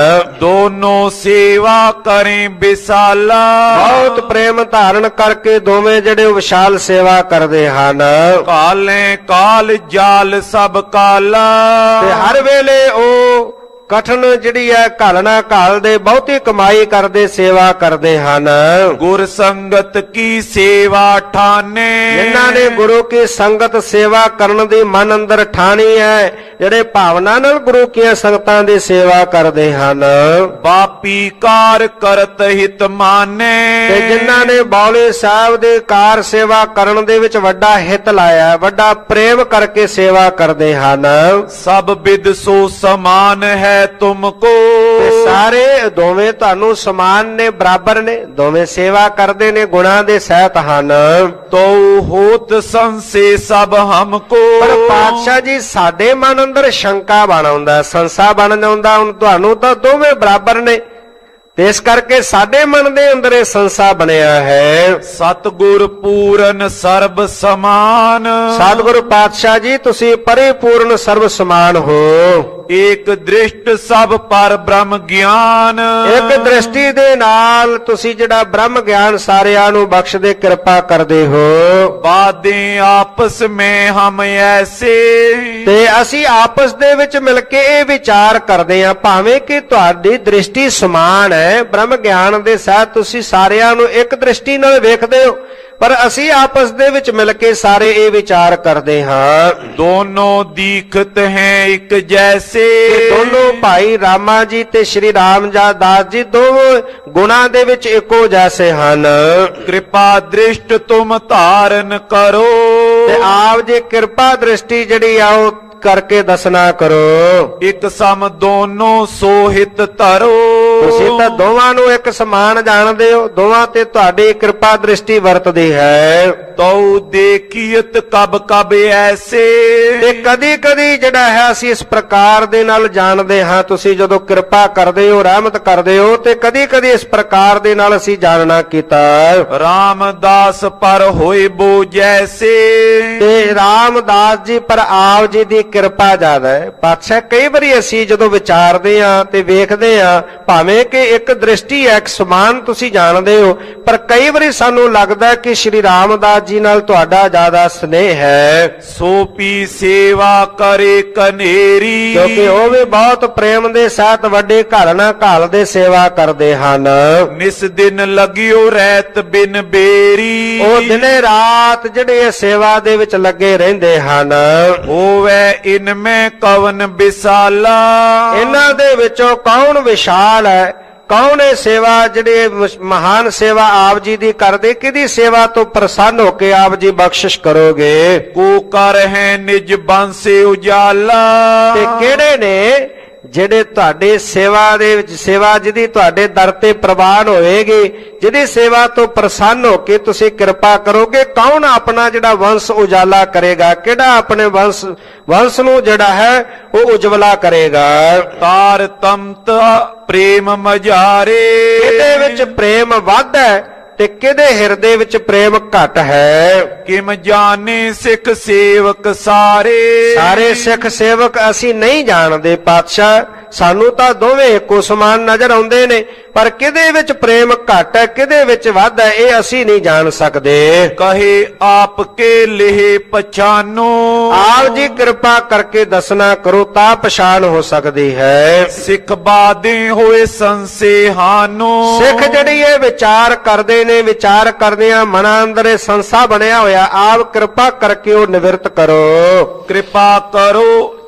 ਦੋਨੋਂ ਸੇਵਾ ਕਰੇ ਵਿਸਾਲਾ। ਬਹੁਤ ਪ੍ਰੇਮ ਧਾਰਨ ਕਰਕੇ ਦੋਵੇਂ ਜਿਹੜੇ ਵਿਸ਼ਾਲ ਸੇਵਾ ਕਰਦੇ ਹਨ। ਕਾਲੇ ਕਾਲ ਜਾਲ ਸਭ ਕਾਲਾ। ਤੇ ਹਰ ਵੇਲੇ ਉਹ ਕਠਨ ਜਿਹੜੀ ਹੈ ਘਾਲਣਾ ਘਾਲਦੇ, ਬਹੁਤੀ ਕਮਾਈ ਕਰਦੇ, ਸੇਵਾ ਕਰਦੇ ਹਨ। ਗੁਰ ਸੰਗਤ ਕੀ ਸੇਵਾ ਠਾਨੇ। ਜਿਨ੍ਹਾਂ ਨੇ ਗੁਰੂ ਕੀ ਸੰਗਤ ਸੇਵਾ ਕਰਨ ਦੀ ਮਨ ਅੰਦਰ ਠਾਣੀ ਹੈ, ਜਿਹੜੇ ਭਾਵਨਾ ਨਾਲ ਗੁਰੂ ਕੀਆਂ ਸੰਗਤਾਂ ਦੀ ਸੇਵਾ ਕਰਦੇ ਹਨ। ਬਾਪੀ ਕਾਰ ਕਰਤ ਹਿਤ ਮਾਨੇ। ਤੇ ਜਿਨ੍ਹਾਂ ਨੇ ਬੌਲੇ ਸਾਹਿਬ ਦੇ ਕਾਰ ਸੇਵਾ ਕਰਨ ਦੇ ਵਿੱਚ ਵੱਡਾ ਹਿੱਤ ਲਾਇਆ, ਵੱਡਾ ਪ੍ਰੇਮ ਕਰਕੇ ਸੇਵਾ ਕਰਦੇ ਹਨ। ਸਭ ਬਿਦ ਸੋ ਸਮਾਨ ਹੈ ਤੁਮਕੋ। ਤੇ ਸਾਰੇ ਦੋਵੇਂ ਤੁਹਾਨੂੰ ਸਮਾਨ ਨੇ, ਬਰਾਬਰ ਨੇ, ਦੋਵੇਂ ਸੇਵਾ ਕਰਦੇ ਨੇ, ਗੁਣਾਂ ਦੇ ਸਹਿਤ ਹਨ। ਤੋ ਹੋਤ ਸੰਸੇ ਸਭ ਹਮਕੋ। ਪਰ ਪਾਤਸ਼ਾਹ ਜੀ ਸਾਡੇ ਮਨ ਅੰਦਰ ਸ਼ੰਕਾ ਬਣ ਆਉਂਦਾ, ਸੰਸਾ ਬਣ ਜਾਂਦਾ, ਹੁਣ ਤੁਹਾਨੂੰ ਤਾਂ ਦੋਵੇਂ ਬਰਾਬਰ ਨੇ, ਤੇ ਇਸ ਕਰਕੇ ਸਾਡੇ ਮਨ ਦੇ ਅੰਦਰ ਇਹ ਸੰਸਾ ਬਣਿਆ ਹੈ। ਸਤਿਗੁਰ ਪੂਰਨ ਸਰਬ ਸਮਾਨ। ਸਤਿਗੁਰੂ ਪਾਤਸ਼ਾਹ ਜੀ ਤੁਸੀਂ ਪਰਿਪੂਰਨ ਸਰਬ ਸਮਾਨ ਹੋ। ਏਕ ਦ੍ਰਿਸ਼ਟ ਸਭ ਪਰ ਬ੍ਰਹਮ ਗਿਆਨ। ਇੱਕ ਦ੍ਰਿਸ਼ਟੀ ਦੇ ਨਾਲ ਤੁਸੀਂ ਜਿਹੜਾ ਬ੍ਰਹਮ ਗਿਆਨ ਸਾਰਿਆਂ ਨੂੰ ਬਖਸ਼ਦੇ, ਕਿਰਪਾ ਕਰਦੇ ਹੋ। ਬਾਦੇ ਆਪਸ ਮੇਂ ਹਮ ਐਸੇ। ਤੇ ਅਸੀਂ ਆਪਸ ਦੇ ਵਿੱਚ ਮਿਲ ਕੇ ਇਹ ਵਿਚਾਰ ਕਰਦੇ ਹਾਂ, ਭਾਵੇਂ ਕਿ ਤੁਹਾਡੀ ਦ੍ਰਿਸ਼ਟੀ ਸਮਾਨ ਹੈ, ਬ੍ਰਹਮ ਗਿਆਨ ਦੇ ਸਾਥ ਤੁਸੀਂ ਸਾਰਿਆਂ ਨੂੰ ਇੱਕ ਦ੍ਰਿਸ਼ਟੀ ਨਾਲ ਵੇਖਦੇ ਹੋ, ਪਰ ਅਸੀਂ ਆਪਸ ਦੇ ਵਿੱਚ ਮਿਲ ਕੇ ਸਾਰੇ ਇਹ ਵਿਚਾਰ ਕਰਦੇ ਹਾਂ। ਦੋਨੋਂ ਦੀਖਤ ਹੈ ਇੱਕ ਜੈਸੇ। ਦੋਨੋਂ ਭਾਈ ਰਾਮਾ ਜੀ ਤੇ ਸ਼੍ਰੀ ਰਾਮਦਾਸ ਜੀ ਦੋਵੇਂ ਗੁਣਾਂ ਦੇ ਵਿੱਚ ਇੱਕੋ ਜੈਸੇ ਹਨ। ਕਿਰਪਾ ਦ੍ਰਿਸ਼ਟ ਤੁਮ ਧਾਰਨ ਕਰੋ। ਤੇ ਆਪ ਜੀ ਕਿਰਪਾ ਦ੍ਰਿਸ਼ਟੀ ਜਿਹੜੀ ਆ ਉਹ ਕਰਕੇ ਦੱਸਣਾ ਕਰੋ। ਇੱਕ ਸਮ ਦੋਨੋਂ ਸੋਹਿਤ ਧਰੋ। ਤੁਸੀਂ ਤਾਂ ਦੋਵਾਂ ਨੂੰ ਇੱਕ ਸਮਾਨ ਜਾਣਦੇ ਹੋ, ਦੋਵਾਂ ਤੇ ਤੁਹਾਡੀ ਕਿਰਪਾ ਦ੍ਰਿਸ਼ਟੀ ਵਰਤਦੀ ਹੈ। ਤਉ ਦੇਖੀਤ ਕਬ ਕਬ ਐਸੇ। ਤੇ ਕਦੀ ਕਦੀ ਜਿਹੜਾ ਹੈ ਅਸੀਂ ਇਸ ਪ੍ਰਕਾਰ ਦੇ ਨਾਲ ਜਾਣਦੇ ਹਾਂ, ਤੁਸੀਂ ਜਦੋਂ ਕਿਰਪਾ ਕਰਦੇ ਹੋ, ਰਹਿਮਤ ਕਰਦੇ ਹੋ, ਤੇ ਕਦੀ ਕਦੀ ਇਸ ਪ੍ਰਕਾਰ ਦੇ ਨਾਲ ਅਸੀਂ ਜਾਣਨਾ ਕੀਤਾ। ਰਾਮਦਾਸ ਪਰ ਹੋਏ ਬੋ ਜੈਸੇ। ਤੇ ਰਾਮਦਾਸ ਜੀ ਪਰ ਆਪ ਜੀ ਦੀ ਕਿਰਪਾ ਜ਼ਿਆਦਾ ਹੈ। ਪਾਤਸ਼ਾਹ ਕਈ ਵਾਰੀ ਅਸੀਂ ਜਦੋਂ ਵਿਚਾਰਦੇ ਹਾਂ ਤੇ ਵੇਖਦੇ ਹਾਂ, ਭਾਵੇਂ ਕਿ ਇੱਕ ਦ੍ਰਿਸ਼ਟੀ ਹੈ, ਇੱਕ ਸਮਾਨ ਤੁਸੀਂ ਜਾਣਦੇ ਹੋ, ਪਰ ਕਈ ਵਾਰੀ ਸਾਨੂੰ ਲੱਗਦਾ ਕਿ ਸ਼੍ਰੀ ਰਾਮਦਾਸ ਜੀ ਨਾਲ ਤੁਹਾਡਾ ਜ਼ਿਆਦਾ ਸਨੇਹ ਹੈ। ਸੋ ਪੀ ਸੇਵਾ ਕਰੇ ਕਨੇਰੀ। ਕਿਉਂਕਿ ਉਹ ਵੀ ਬਹੁਤ ਪ੍ਰੇਮ ਦੇ ਸਾਥ ਵੱਡੇ ਘਾਲਣਾ ਘਾਲਦੇ ਸੇਵਾ ਕਰਦੇ ਹਨ। ਨਿਸ ਦਿਨ ਲਗਿਓ ਰਹਿਤ ਬਿਨ ਬੇਰੀ। ਉਹ ਦਿਨੇ ਰਾਤ ਜਿਹੜੇ ਸੇਵਾ ਦੇ ਵਿੱਚ ਲੱਗੇ ਰਹਿੰਦੇ ਹਨ। ਹੋਵੇ ਇਨ ਮੈਂ ਕਵਨ ਵਿਸਾਲਾ। ਇਹਨਾਂ ਦੇ ਵਿੱਚੋਂ ਕੌਣ ਵਿਸ਼ਾਲ ਹੈ, ਕੌਣ ਇਹ ਸੇਵਾ ਜਿਹੜੇ ਮਹਾਨ ਸੇਵਾ ਆਪ ਜੀ ਦੀ ਕਰਦੇ, ਕਿਹਦੀ ਸੇਵਾ ਤੋਂ ਪ੍ਰਸੰਨ ਹੋ ਕੇ ਆਪ ਜੀ ਬਖਸ਼ਿਸ਼ ਕਰੋਗੇ। ਕੋ ਕਰ ਹੈ ਨਿਜ ਬੰਸੇ ਉਜਾਲਾ। ਤੇ ਕਿਹੜੇ ਨੇ ਜਿਹੜੇ ਤੁਹਾਡੇ ਸੇਵਾ ਦੇ ਵਿੱਚ, ਸੇਵਾ ਜਿਹਦੀ ਤੁਹਾਡੇ ਦਰ ਤੇ ਪ੍ਰਵਾਨ ਹੋਏਗੀ, ਜਿਹਦੀ ਸੇਵਾ ਤੋਂ ਪ੍ਰਸੰਨ ਹੋ ਕੇ ਤੁਸੀਂ ਕਿਰਪਾ ਕਰੋਗੇ, ਕੌਣ ਆਪਣਾ ਜਿਹੜਾ ਵੰਸ਼ ਉਜਾਲਾ ਕਰੇਗਾ, ਕਿਹੜਾ ਆਪਣੇ ਵੰਸ਼ ਵੰਸ਼ ਨੂੰ ਜਿਹੜਾ ਹੈ ਉਹ ਉਜਵਲਾ ਕਰੇਗਾ। ਤਾਰ ਤਮਤ ਪ੍ਰੇਮ ਮਝਾਰੇ। ਇਹਦੇ ਵਿੱਚ ਪ੍ਰੇਮ ਵੱਧ ਹੈ ਤੇ ਕਿਹਦੇ ਹਿਰਦੇ ਵਿੱਚ ਪ੍ਰੇਮ ਘਟ ਹੈ। ਕਿਮ ਜਾਣੇ ਸਿੱਖ ਸੇਵਕ ਸਾਰੇ। ਸਾਰੇ ਸਿੱਖ ਸੇਵਕ ਅਸੀਂ ਨਹੀਂ ਜਾਣਦੇ ਪਾਤਸ਼ਾਹ, ਸਾਨੂੰ ਤਾਂ ਦੋਵੇਂ ਇੱਕੋ ਸਮਾਨ ਨਜ਼ਰ ਆਉਂਦੇ ਨੇ, ਪਰ ਕਿਹਦੇ ਵਿੱਚ ਪ੍ਰੇਮ ਘਟ ਹੈ, ਕਿਹਦੇ ਵਿੱਚ ਵੱਧ ਹੈ, ਇਹ ਅਸੀਂ ਨਹੀਂ ਜਾਣ ਸਕਦੇ। ਕਹੇ ਆਪ ਕੇ ਲਿਹੇ ਪਛਾਨੋ। ਆਪ ਜੀ ਕਿਰਪਾ ਕਰਕੇ ਦੱਸਣਾ ਕਰੋ ਤਾਂ ਪਛਾਣ ਹੋ ਸਕਦੀ ਹੈ। ਸਿੱਖ ਬਾਦੇ ਹੋਏ ਸੰਸੇਹਾਨੋ। ਸਿੱਖ ਜਿਹੜੀ ਇਹ ਵਿਚਾਰ ਕਰਦੇ ਨੇ, ਵਿਚਾਰ ਕਰਦਿਆਂ ਮਨਾਂ ਅੰਦਰ ਇਹ ਸੰਸਾ ਬਣਿਆ ਹੋਇਆ, ਆਪ ਕਿਰਪਾ ਕਰਕੇ ਉਹ ਨਿਵਰਤ ਕਰੋ। ਕਿਰਪਾ ਕਰੋ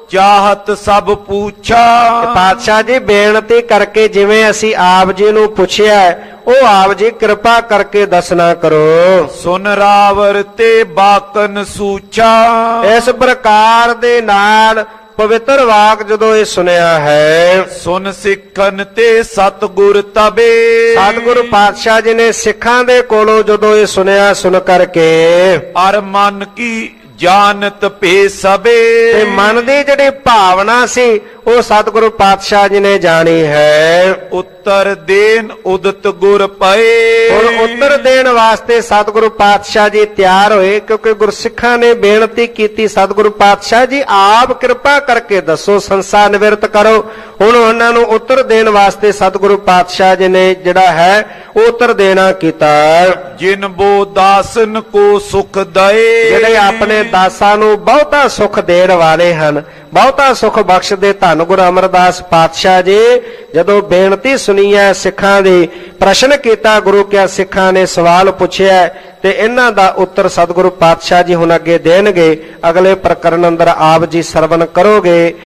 ਚਾਹਤ ਸਭ ਪੁੱਛਾ। ਪਾਤਸ਼ਾਹ ਜੀ ਬੇਨਤੀ ਕਰਕੇ ਜਿਵੇਂ ਅਸੀਂ ਆਪ ਜੀ ਨੂੰ ਪੁੱਛਿਆ ਉਹ ਆਪ ਜੀ ਕਿਰਪਾ ਕਰਕੇ ਦੱਸਣਾ ਕਰੋ। ਸੁਨ ਰਾਵਰ ਤੇ ਬਾਕਨ ਸੂਚਾ। ਇਸ ਪ੍ਰਕਾਰ ਦੇ ਨਾਲ ਪਵਿੱਤਰ ਵਾਕ ਜਦੋਂ ਇਹ ਸੁਨਿਆ ਹੈ, ਸੁਨ ਸਿੱਖਨ ਤੇ ਸਤਿਗੁਰ ਤਬੇ। ਸਤਿਗੁਰੂ ਪਾਤਸ਼ਾਹ ਜੀ ਨੇ ਸਿੱਖਾਂ ਦੇ ਕੋਲੋਂ ਜਦੋਂ ਇਹ ਸੁਨਿਆ ਸੁਣ ਕਰਕੇ ਅਰ ਮਨ ਕੀ ਜਾਣਤ ਭੇ ਸਬੇ। ਤੇ ਮਨ ਦੀ ਜਿਹੜੀ ਭਾਵਨਾ ਸੀ ਉਹ ਸਤਿਗੁਰੂ ਪਾਤਸ਼ਾਹ ਜੀ ਨੇ ਜਾਣੀ ਹੈ। ਉੱਤਰ ਦੇਨ ਉਦਤ ਗੁਰ ਪਏ। ਹੁਣ ਉੱਤਰ ਦੇਣ ਵਾਸਤੇ ਸਤਿਗੁਰੂ ਪਾਤਸ਼ਾਹ ਜੀ ਤਿਆਰ ਹੋਏ, ਕਿਉਂਕਿ ਗੁਰਸਿੱਖਾਂ ਨੇ ਬੇਨਤੀ ਕੀਤੀ ਸਤਿਗੁਰੂ ਪਾਤਸ਼ਾਹ ਜੀ ਆਪ ਕਿਰਪਾ ਕਰਕੇ ਦੱਸੋ, ਸੰਸਾ ਨਿਵਰਤ ਕਰੋ। ਹੁਣ ਉਹਨਾਂ ਨੂੰ ਉੱਤਰ ਦੇਣ ਵਾਸਤੇ ਸਤਿਗੁਰੂ ਪਾਤਸ਼ਾਹ ਜੀ ਨੇ ਜਿਹੜਾ ਹੈ ਉਹ ਉੱਤਰ ਦੇਣਾ ਕੀਤਾ। ਜਿਨ ਬੋ ਦਾਸਨ ਕੋ ਸੁਖ ਦਏ। ਜਿਹੜੇ ਆਪਣੇ ਦਾਸਾਂ ਨੂੰ ਬਹੁਤਾ ਸੁਖ ਦੇਣ ਵਾਲੇ ਹਨ, ਬਹੁਤਾ ਸੁਖ ਬਖਸ਼ਦੇ ਧੰਨ ਗੁਰੂ ਅਮਰਦਾਸ ਪਾਤਸ਼ਾਹ ਜੀ ਜਦੋਂ ਬੇਨਤੀ ਸੁਣੀ ਹੈ ਸਿੱਖਾਂ ਦੀ, ਪ੍ਰਸ਼ਨ ਕੀਤਾ ਗੁਰੂ ਕਿਆ ਸਿੱਖਾਂ ਨੇ ਸਵਾਲ ਪੁੱਛਿਆ ਤੇ ਇਹਨਾਂ ਦਾ ਉੱਤਰ ਸਤਿਗੁਰੂ ਪਾਤਸ਼ਾਹ ਜੀ ਹੁਣ ਅੱਗੇ ਦੇਣਗੇ। ਅਗਲੇ ਪ੍ਰਕਰਨ ਅੰਦਰ ਆਪ ਜੀ ਸਰਵਣ ਕਰੋਗੇ।